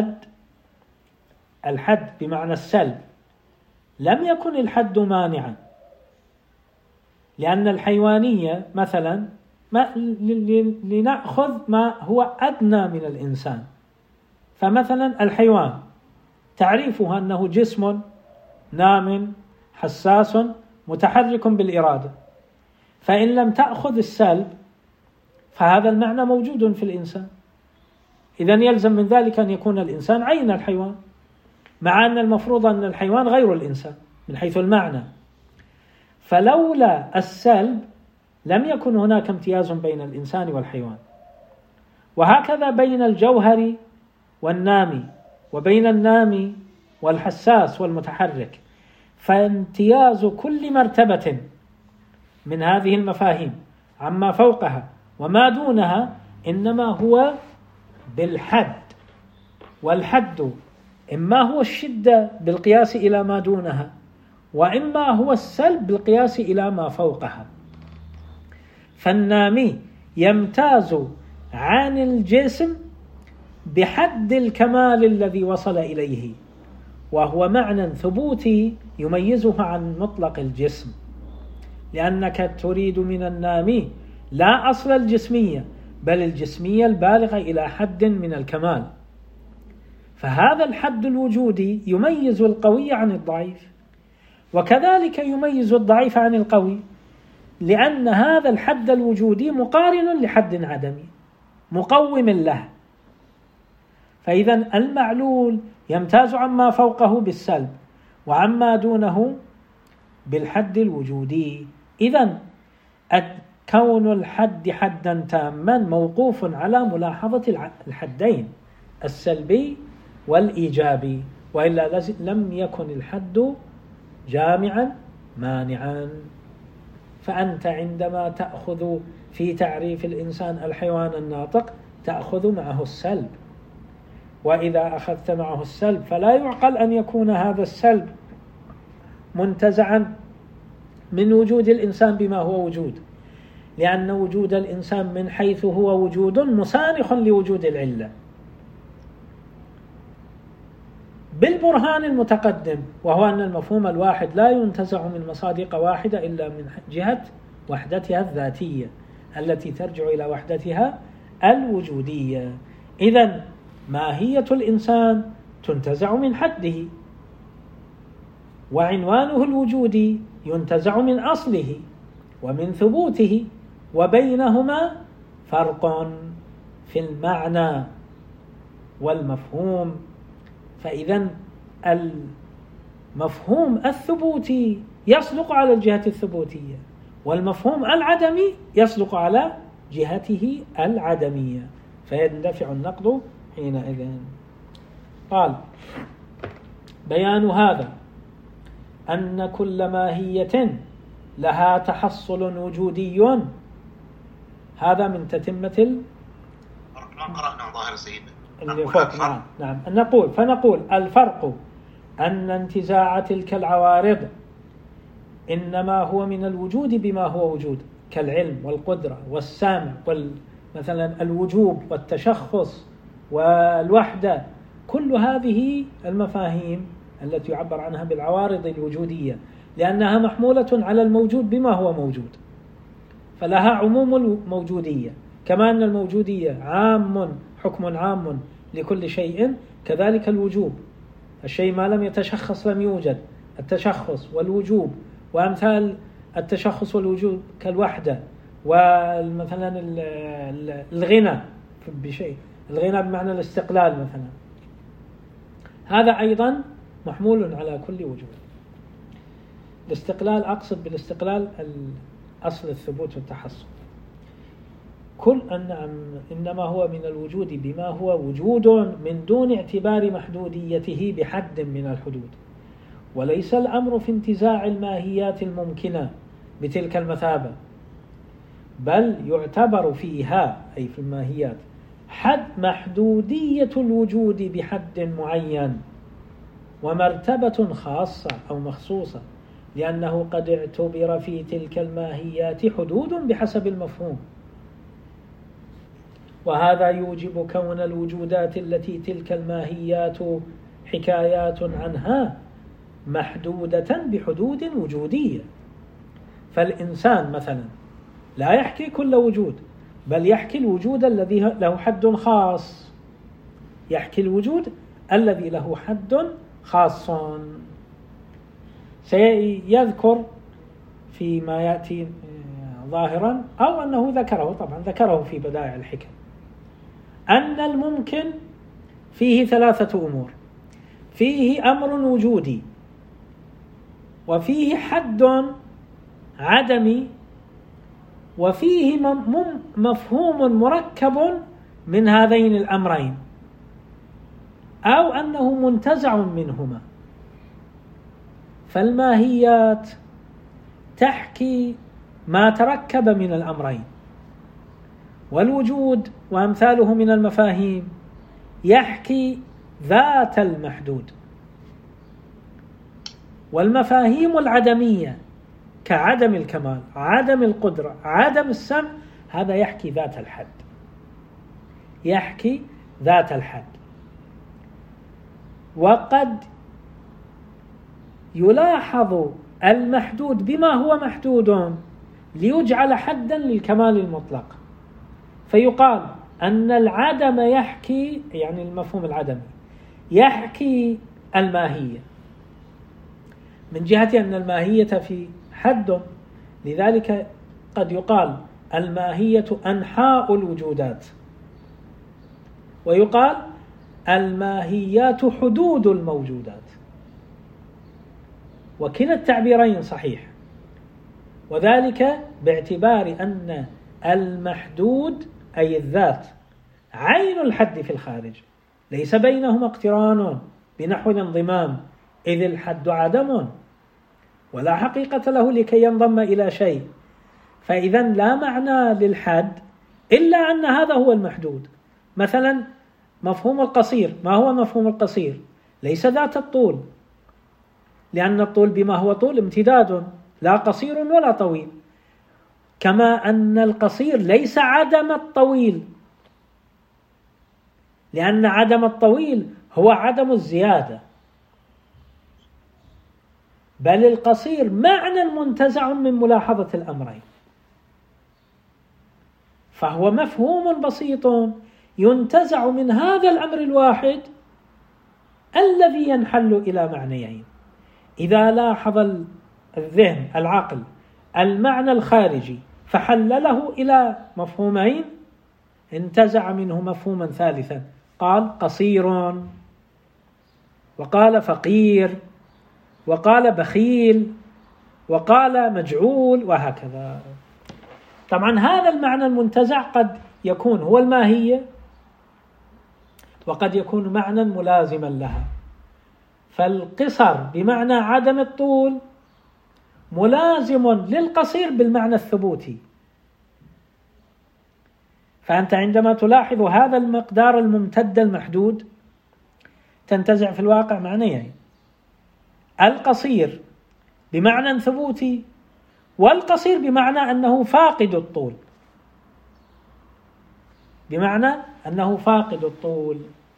الحد بمعنى السلب، لم يكن الحد مانعا، لأن الحيوانية مثلا لنأخذ ما هو أدنى من الإنسان، فمثلا الحيوان تعريفها أنه جسم نام حساس متحرك بالإرادة، فإن لم تأخذ السلب فهذا المعنى موجود في الإنسان، إذن يلزم من ذلك أن يكون الإنسان عين الحيوان، مع أن المفروض أن الحيوان غير الإنسان من حيث المعنى. فلولا السلب لم يكن هناك امتياز بين الإنسان والحيوان، وهكذا بين الجوهر والنامي، وبين النامي والحساس والمتحرك. فامتياز كل مرتبة من هذه المفاهيم عما فوقها وما دونها إنما هو بالحد، والحد إما هو الشدة بالقياس إلى ما دونها، وإما هو السلب بالقياس إلى ما فوقها. فالنامي يمتاز عن الجسم بحد الكمال الذي وصل إليه، وهو معنى ثبوتي يميزه عن مطلق الجسم، لأنك تريد من النامي لا أصل الجسمية، بل الجسمية البالغة إلى حد من الكمال. فهذا الحد الوجودي يميز القوي عن الضعيف، وكذلك يميز الضعيف عن القوي، لأن هذا الحد الوجودي مقارن لحد عدمي مقوم له. فإذا المعلول يمتاز عما فوقه بالسلب، وعما دونه بالحد الوجودي. إذن كون الحد حدا تاما موقوف على ملاحظة الحدين السلبي والإيجابي، وإلا لم يكن الحد جامعا مانعا. فأنت عندما تأخذ في تعريف الإنسان الحيوان الناطق تأخذ معه السلب، وإذا أخذت معه السلب فلا يعقل أن يكون هذا السلب منتزعا من وجود الإنسان بما هو وجود، لأن وجود الإنسان من حيث هو وجود مسانخ لوجود العلة بالبرهان المتقدم، وهو أن المفهوم الواحد لا ينتزع من مصادق واحدة إلا من جهة وحدتها الذاتية التي ترجع إلى وحدتها الوجودية. إذن ماهية الإنسان تنتزع من حده، وعنوانه الوجودي ينتزع من أصله ومن ثبوته، وبينهما فرق في المعنى والمفهوم. فإذا المفهوم الثبوتي يصدق على الجهة الثبوتية، والمفهوم العدمي يصدق على جهته العدمية، فيندفع النقد حينئذ. قال: بيان هذا أن كل ماهية لها تحصل وجودي. هذا من تتمة
ما قرأنا ظاهر سيدنا
اللي فوق. نعم. فنقول الفرق أن انتزاع تلك العوارض إنما هو من الوجود بما هو وجود، كالعلم والقدرة والسمع مثلا الوجوب والتشخص والوحدة. كل هذه المفاهيم التي يعبر عنها بالعوارض الوجودية لأنها محمولة على الموجود بما هو موجود، فلها عموم الموجودية، كما أن الموجودية حكم عام لكل شيء، كذلك الوجوب. الشيء ما لم يتشخص لم يوجد، التشخص والوجوب وأمثال التشخص والوجوب كالوحدة، ومثلا الغنى بشيء، الغنى بمعنى الاستقلال مثلا، هذا أيضا محمول على كل وجود. الاستقلال أقصد بالاستقلال أصل الثبوت والتحصل. كل إنما هو من الوجود بما هو وجود من دون اعتبار محدوديته بحد من الحدود، وليس الأمر في انتزاع الماهيات الممكنة بتلك المثابة، بل يعتبر فيها أي في الماهيات حد محدودية الوجود بحد معين ومرتبة خاصة أو مخصوصة، لأنه قد اعتبر في تلك الماهيات حدود بحسب المفهوم، وهذا يوجب كون الوجودات التي تلك الماهيات حكايات عنها محدودة بحدود وجودية. فالإنسان مثلا لا يحكي كل وجود، بل يحكي الوجود الذي له حد خاص، يحكي الوجود الذي له حد خاص. سيذكر فيما يأتي ظاهرا أو أنه ذكره في بدائع الحكم أن الممكن فيه ثلاثة أمور: فيه أمر وجودي، وفيه حد عدمي، وفيه مفهوم مركب من هذين الأمرين، أو أنه منتزع منهما. فالماهيات تحكي ما تركب من الأمرين، والوجود وأمثاله من المفاهيم يحكي ذات المحدود، والمفاهيم العدمية كعدم الكمال، عدم القدرة، عدم السمع، هذا يحكي ذات الحد، يحكي ذات الحد. وقد يلاحظ المحدود بما هو محدود ليجعل حدا للكمال المطلق، فيقال أن العدم يحكي، يعني المفهوم العدمي يحكي الماهية من جهة أن الماهية في حد، لذلك قد يقال الماهية أنحاء الوجودات، ويقال الماهيات حدود الموجودات، وكلا التعبيرين صحيح، وذلك باعتبار أن المحدود أي الذات عين الحد في الخارج، ليس بينهما اقتران بنحو الانضمام، إذ الحد عدم ولا حقيقة له لكي ينضم إلى شيء، فإذا لا معنى للحد إلا أن هذا هو المحدود. مثلا مفهوم القصير، ما هو مفهوم القصير؟ ليس ذات الطول، لأن الطول بما هو طول امتداد، لا قصير ولا طويل. كما أن القصير ليس عدم الطويل، لأن عدم الطويل هو عدم الزيادة، بل القصير معنى منتزع من ملاحظة الأمرين، فهو مفهوم بسيط ينتزع من هذا الأمر الواحد الذي ينحل إلى معنيين. إذا لاحظ الذهن العقل المعنى الخارجي فحلله إلى مفهومين، انتزع منه مفهوما ثالثا، قال قصير، وقال فقير، وقال بخيل، وقال مجعول، وهكذا. طبعا هذا المعنى المنتزع قد يكون هو الماهية، وقد يكون معنى ملازما لها. فالقصر بمعنى عدم الطول ملازم للقصير بالمعنى الثبوتي. فأنت عندما تلاحظ هذا المقدار الممتد المحدود تنتزع في الواقع معنيين: القصير بمعنى ثبوتي، والقصير بمعنى أنه فاقد الطول، بمعنى أنه فاقد الطول.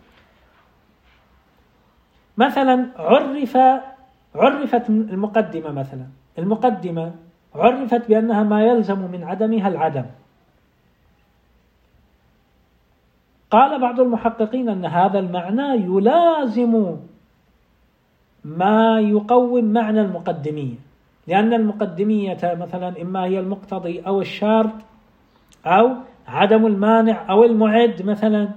مثلا عرفت المقدمة، مثلا المقدمة عرفت بأنها ما يلزم من عدمها العدم. قال بعض المحققين أن هذا المعنى يلازم ما يقوم معنى المقدمية، لأن المقدمية مثلا إما هي المقتضي أو الشرط أو عدم المانع أو المعد مثلا،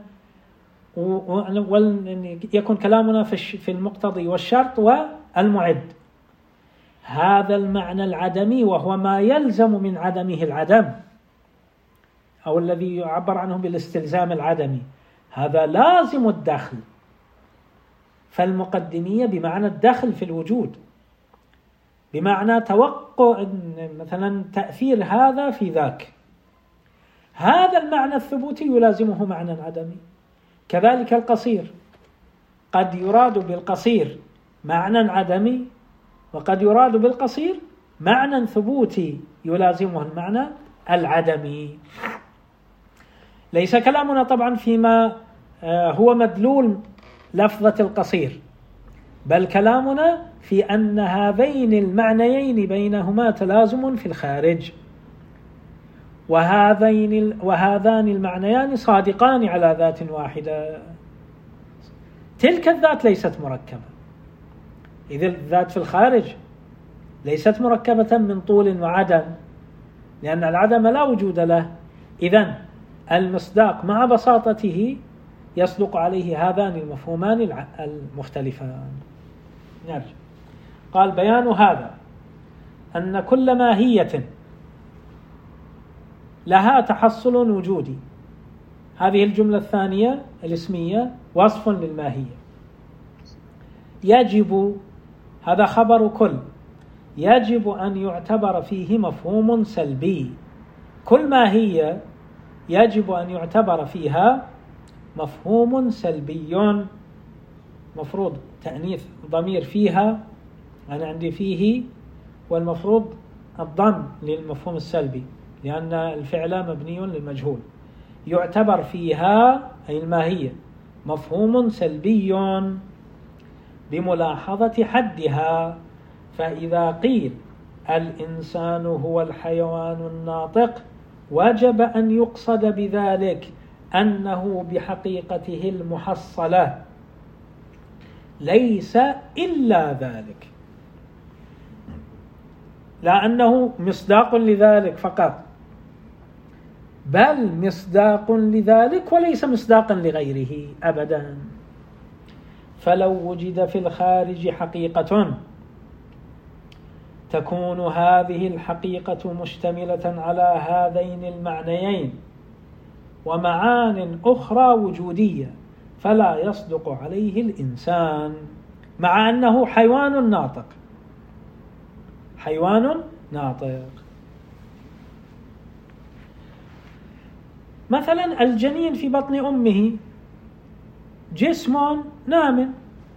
يكون كلامنا في المقتضي والشرط والمعد. هذا المعنى العدمي وهو ما يلزم من عدمه العدم، أو الذي يعبر عنه بالاستلزام العدمي، هذا لازم الدخل. فالمقدمية بمعنى الدخل في الوجود، بمعنى توقع مثلا تأثير هذا في ذاك. هذا المعنى الثبوتي يلازمه معنى عدمي. كذلك القصير، قد يراد بالقصير معنى عدمي، وقد يراد بالقصير معنى ثبوتي يلازمه المعنى العدمي. ليس كلامنا طبعا فيما هو مدلول لفظة القصير، بل كلامنا في أن هذين المعنيين بينهما تلازم في الخارج، وهذان المعنيان صادقان على ذات واحدة. تلك الذات ليست مركبة، إذ الذات في الخارج ليست مركبة من طول وعدم، لأن العدم لا وجود له. إذن المصداق مع بساطته يصدق عليه هذان المفهومان المختلفان. نرجع. قال: بيان هذا أن كل ماهية لها تحصل وجودي. هذه الجملة الثانية الاسمية وصف للماهية. يجب، هذا خبر كل، يجب أن يعتبر فيه مفهوم سلبي. كل ماهية يجب أن يعتبر فيها مفهوم سلبي، مفروض تأنيث ضمير فيها، أنا عندي فيه، والمفروض الضم للمفهوم السلبي لأن الفعل مبني للمجهول. يعتبر فيها أي الماهية مفهوم سلبي بملاحظة حدها. فإذا قيل الإنسان هو الحيوان الناطق وجب أن يقصد بذلك أنه بحقيقته المحصلة ليس إلا ذلك، لا أنه مصداق لذلك فقط، بل مصداق لذلك وليس مصداقا لغيره أبدا. فلو وجد في الخارج حقيقة تكون هذه الحقيقة مشتملة على هذين المعنيين ومعان أخرى وجودية، فلا يصدق عليه الإنسان، مع أنه حيوان ناطق. حيوان ناطق. مثلا الجنين في بطن أمه جسم نام،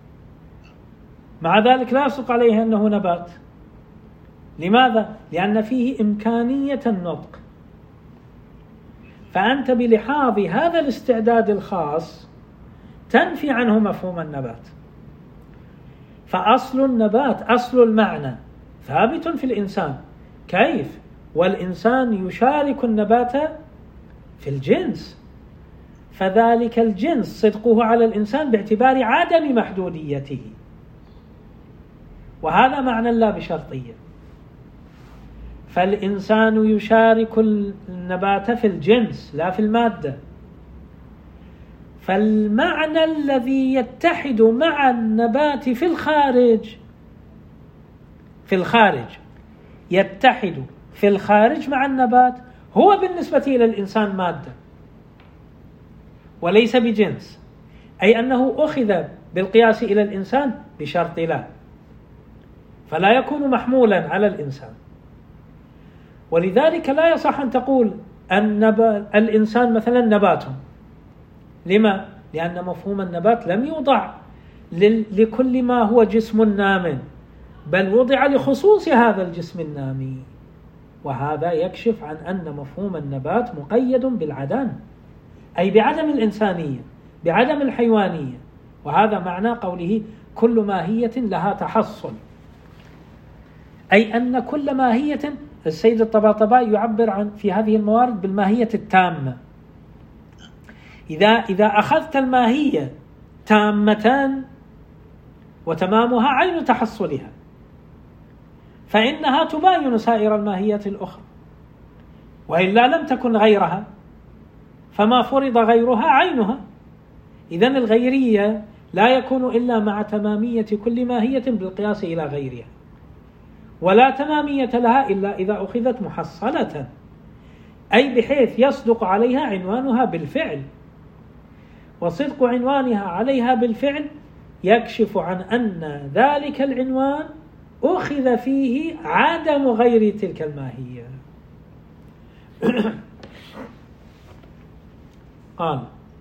مع ذلك لا يصدق عليه أنه نبات. لماذا؟ لأن فيه إمكانية النطق. فأنت بلحاظ هذا الاستعداد الخاص تنفي عنه مفهوم النبات. فأصل النبات، أصل المعنى ثابت في الإنسان. كيف؟ والإنسان يشارك النبات في الجنس، فذلك الجنس صدقه على الإنسان باعتبار عدم محدوديته، وهذا معنى لا بشرطية. فالإنسان يشارك النبات في الجنس لا في المادة. فالمعنى الذي يتحد مع النبات في الخارج يتحد في الخارج مع النبات هو بالنسبة إلى الإنسان مادة وليس بجنس، أي أنه أخذ بالقياس إلى الإنسان بشرط لا، فلا يكون محمولا على الإنسان. ولذلك لا يصح أن تقول الإنسان مثلا نبات. لما؟ لأن مفهوم النبات لم يوضع لكل ما هو جسم نام، بل وضع لخصوص هذا الجسم النامي، وهذا يكشف عن أن مفهوم النبات مقيد بالعدم، أي بعدم الإنسانية، بعدم الحيوانية. وهذا معنى قوله كل ماهية لها تحصل، أي أن كل ماهية، السيد الطباطبائي يعبر عن في هذه الموارد بالماهية التامة. إذا أخذت الماهية تامة وتمامها عين تحصلها، فإنها تباين سائر الماهيات الأخرى، وإلا لم تكن غيرها، فما فرض غيرها عينها. إذن الغيرية لا يكون إلا مع تمامية كل ماهية بالقياس إلى غيرها، ولا تمامية لها إلا إذا أخذت محصلة، أي بحيث يصدق عليها عنوانها بالفعل. وصدق عنوانها عليها بالفعل يكشف عن أن ذلك العنوان أخذ فيه عدم غير تلك الماهية. قال: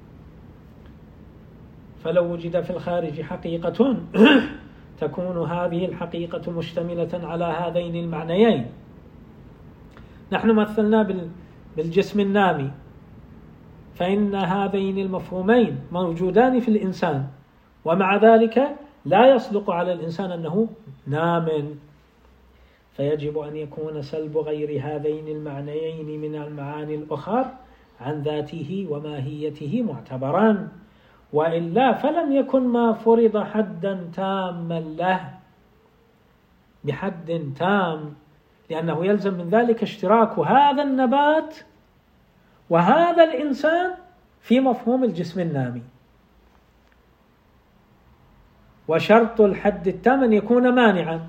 فلو وجد في الخارج حقيقة تكون هذه الحقيقة مشتملة على هذين المعنيين. نحن مثلنا بالجسم النامي، فإن هذين المفهومين موجودان في الإنسان، ومع ذلك لا يصدق على الإنسان أنه نام، فيجب أن يكون سلب غير هذين المعنيين من المعاني الأخر عن ذاته وماهيته معتبرا، وإلا فلم يكن ما فرض حدا تاما له بحد تام، لأنه يلزم من ذلك اشتراك هذا النبات وهذا الإنسان في مفهوم الجسم النامي. وشرط الحد التام أن يكون مانعا،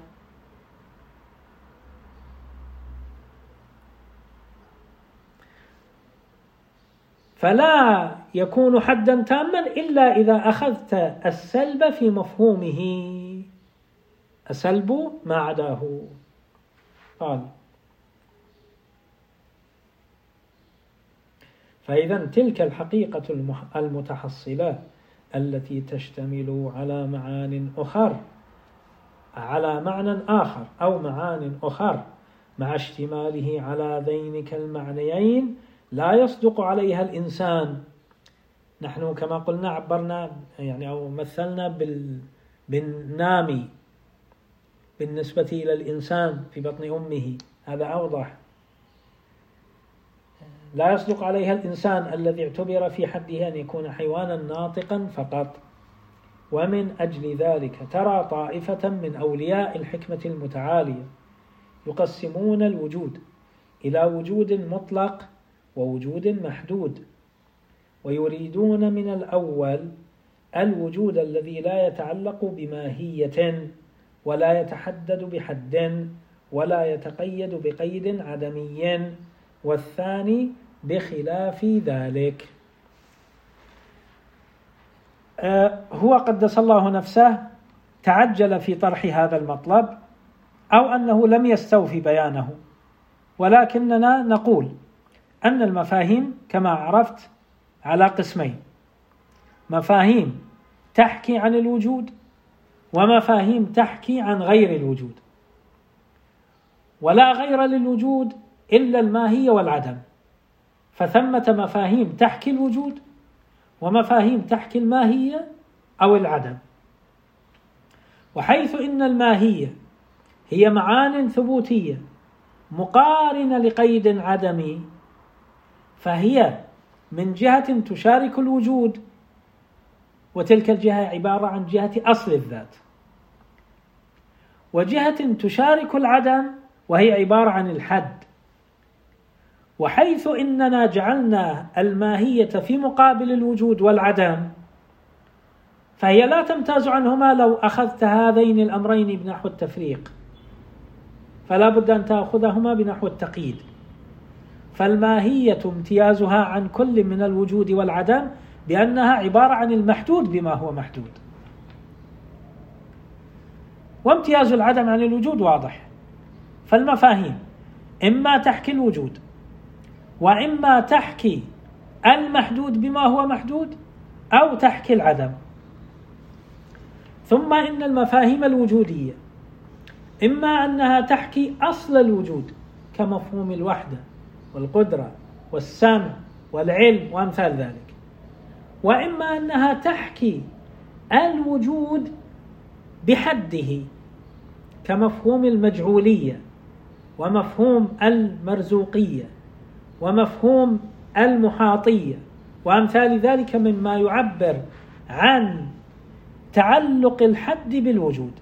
فلا يكون حدا تاما إلا إذا أخذت السلب في مفهومه، السلب ما عداه. قال: فإذا تلك الحقيقة المتحصلة التي تشتمل على معان أخر، على معنى آخر أو معان أخر، مع اشتماله على ذينك المعنيين لا يصدق عليها الإنسان. نحن كما قلنا عبرنا أو مثلنا بالنامي بالنسبة إلى الإنسان في بطن أمه، هذا أوضح. لا يصدق عليها الإنسان الذي اعتبر في حده أن يكون حيوانا ناطقا فقط. ومن أجل ذلك ترى طائفة من أولياء الحكمة المتعالية يقسمون الوجود إلى وجود مطلق ووجود محدود، ويريدون من الأول الوجود الذي لا يتعلق بماهية ولا يتحدد بحد ولا يتقيد بقيد عدمي، والثاني بخلاف ذلك. هو قدس الله نفسه تعجل في طرح هذا المطلب، أو أنه لم يستوفي بيانه، ولكننا نقول أن المفاهيم كما عرفت على قسمين: مفاهيم تحكي عن الوجود ومفاهيم تحكي عن غير الوجود. ولا غير للوجود إلا الماهية والعدم، فثمة مفاهيم تحكي الوجود ومفاهيم تحكي الماهية أو العدم. وحيث إن الماهية هي معان ثبوتية مقارنة لقيد عدمي، فهي من جهة تشارك الوجود، وتلك الجهة عبارة عن جهة أصل الذات، وجهة تشارك العدم وهي عبارة عن الحد. وحيث إننا جعلنا الماهية في مقابل الوجود والعدم، فهي لا تمتاز عنهما لو أخذت هذين الأمرين بنحو التفريق، فلا بد أن تأخذهما بنحو التقييد. فالماهية امتيازها عن كل من الوجود والعدم بأنها عبارة عن المحدود بما هو محدود، وامتياز العدم عن الوجود واضح. فالمفاهيم إما تحكي الوجود وإما تحكي المحدود بما هو محدود أو تحكي العدم. ثم إن المفاهيم الوجودية إما أنها تحكي أصل الوجود كمفهوم الوحدة والقدرة والسمع والعلم وأمثال ذلك، وإما أنها تحكي الوجود بحده كمفهوم المجعولية ومفهوم المرزوقية ومفهوم المحاطية وأمثال ذلك مما يعبر عن تعلق الحد بالوجود.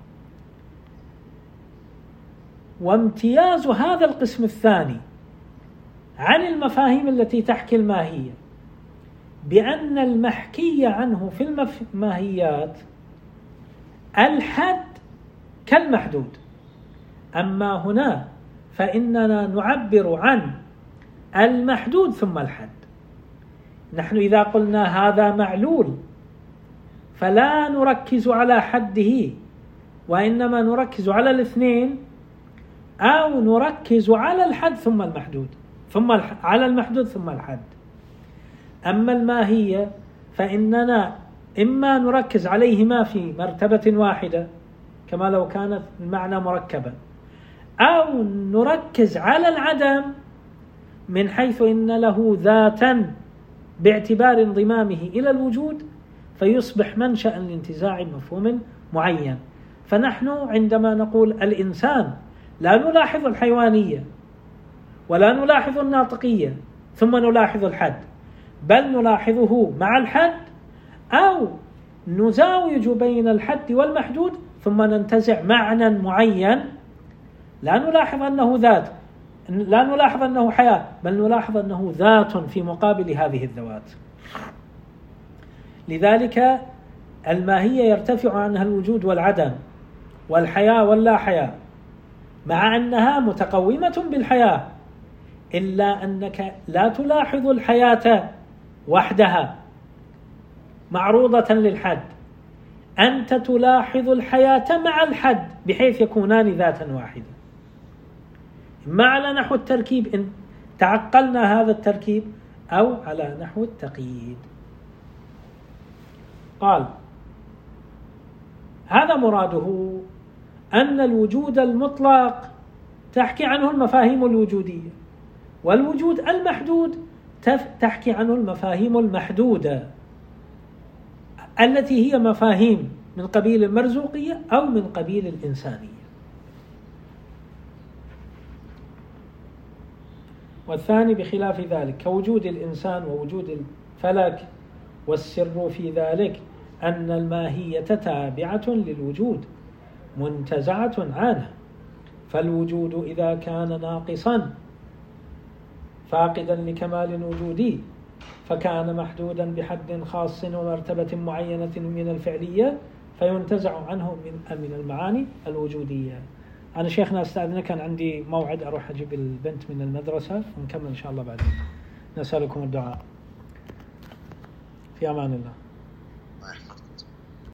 وامتياز هذا القسم الثاني عن المفاهيم التي تحكي الماهية بأن المحكي عنه في الماهيات الحد كالمحدود، أما هنا فإننا نعبر عن المحدود ثم الحد. نحن إذا قلنا هذا معلول فلا نركز على حده، وإنما نركز على الاثنين، أو نركز على الحد ثم المحدود، على المحدود ثم الحد. أما الماهية فإننا إما نركز عليهما في مرتبة واحدة كما لو كانت المعنى مركبا، أو نركز على العدم من حيث إن له ذاتا باعتبار انضمامه إلى الوجود فيصبح منشأ لانتزاع مفهوم معين. فنحن عندما نقول الإنسان لا نلاحظ الحيوانية ولا نلاحظ الناطقية ثم نلاحظ الحد، بل نلاحظه مع الحد أو نزاوج بين الحد والمحدود ثم ننتزع معنى معين. لا نلاحظ أنه ذات، لا نلاحظ أنه حياة، بل نلاحظ أنه ذات في مقابل هذه الذوات. لذلك الماهية يرتفع عنها الوجود والعدم والحياة واللا حياة، مع أنها متقومة بالحياة، إلا أنك لا تلاحظ الحياة وحدها معروضة للحد، أنت تلاحظ الحياة مع الحد بحيث يكونان ذاتا واحدة. ما على نحو التركيب إن تعقلنا هذا التركيب، أو على نحو التقييد. قال هذا مراده أن الوجود المطلق تحكي عنه المفاهيم الوجودية، والوجود المحدود تحكي عنه المفاهيم المحدودة التي هي مفاهيم من قبيل المرزوقية أو من قبيل الإنسانية. والثاني بخلاف ذلك كوجود الإنسان ووجود الفلك، والسر في ذلك أن الماهية تابعة للوجود منتزعة عنه، فالوجود إذا كان ناقصا فاقدا لكمال وجودي فكان محدودا بحد خاص ومرتبة معينة من الفعلية فينتزع عنه من المعاني الوجودية. أنا شيخنا أستأذنك، كان عندي موعد أروح أجيب البنت من المدرسة ونكمل إن شاء الله بعدين. نسألكم الدعاء. في أمان الله.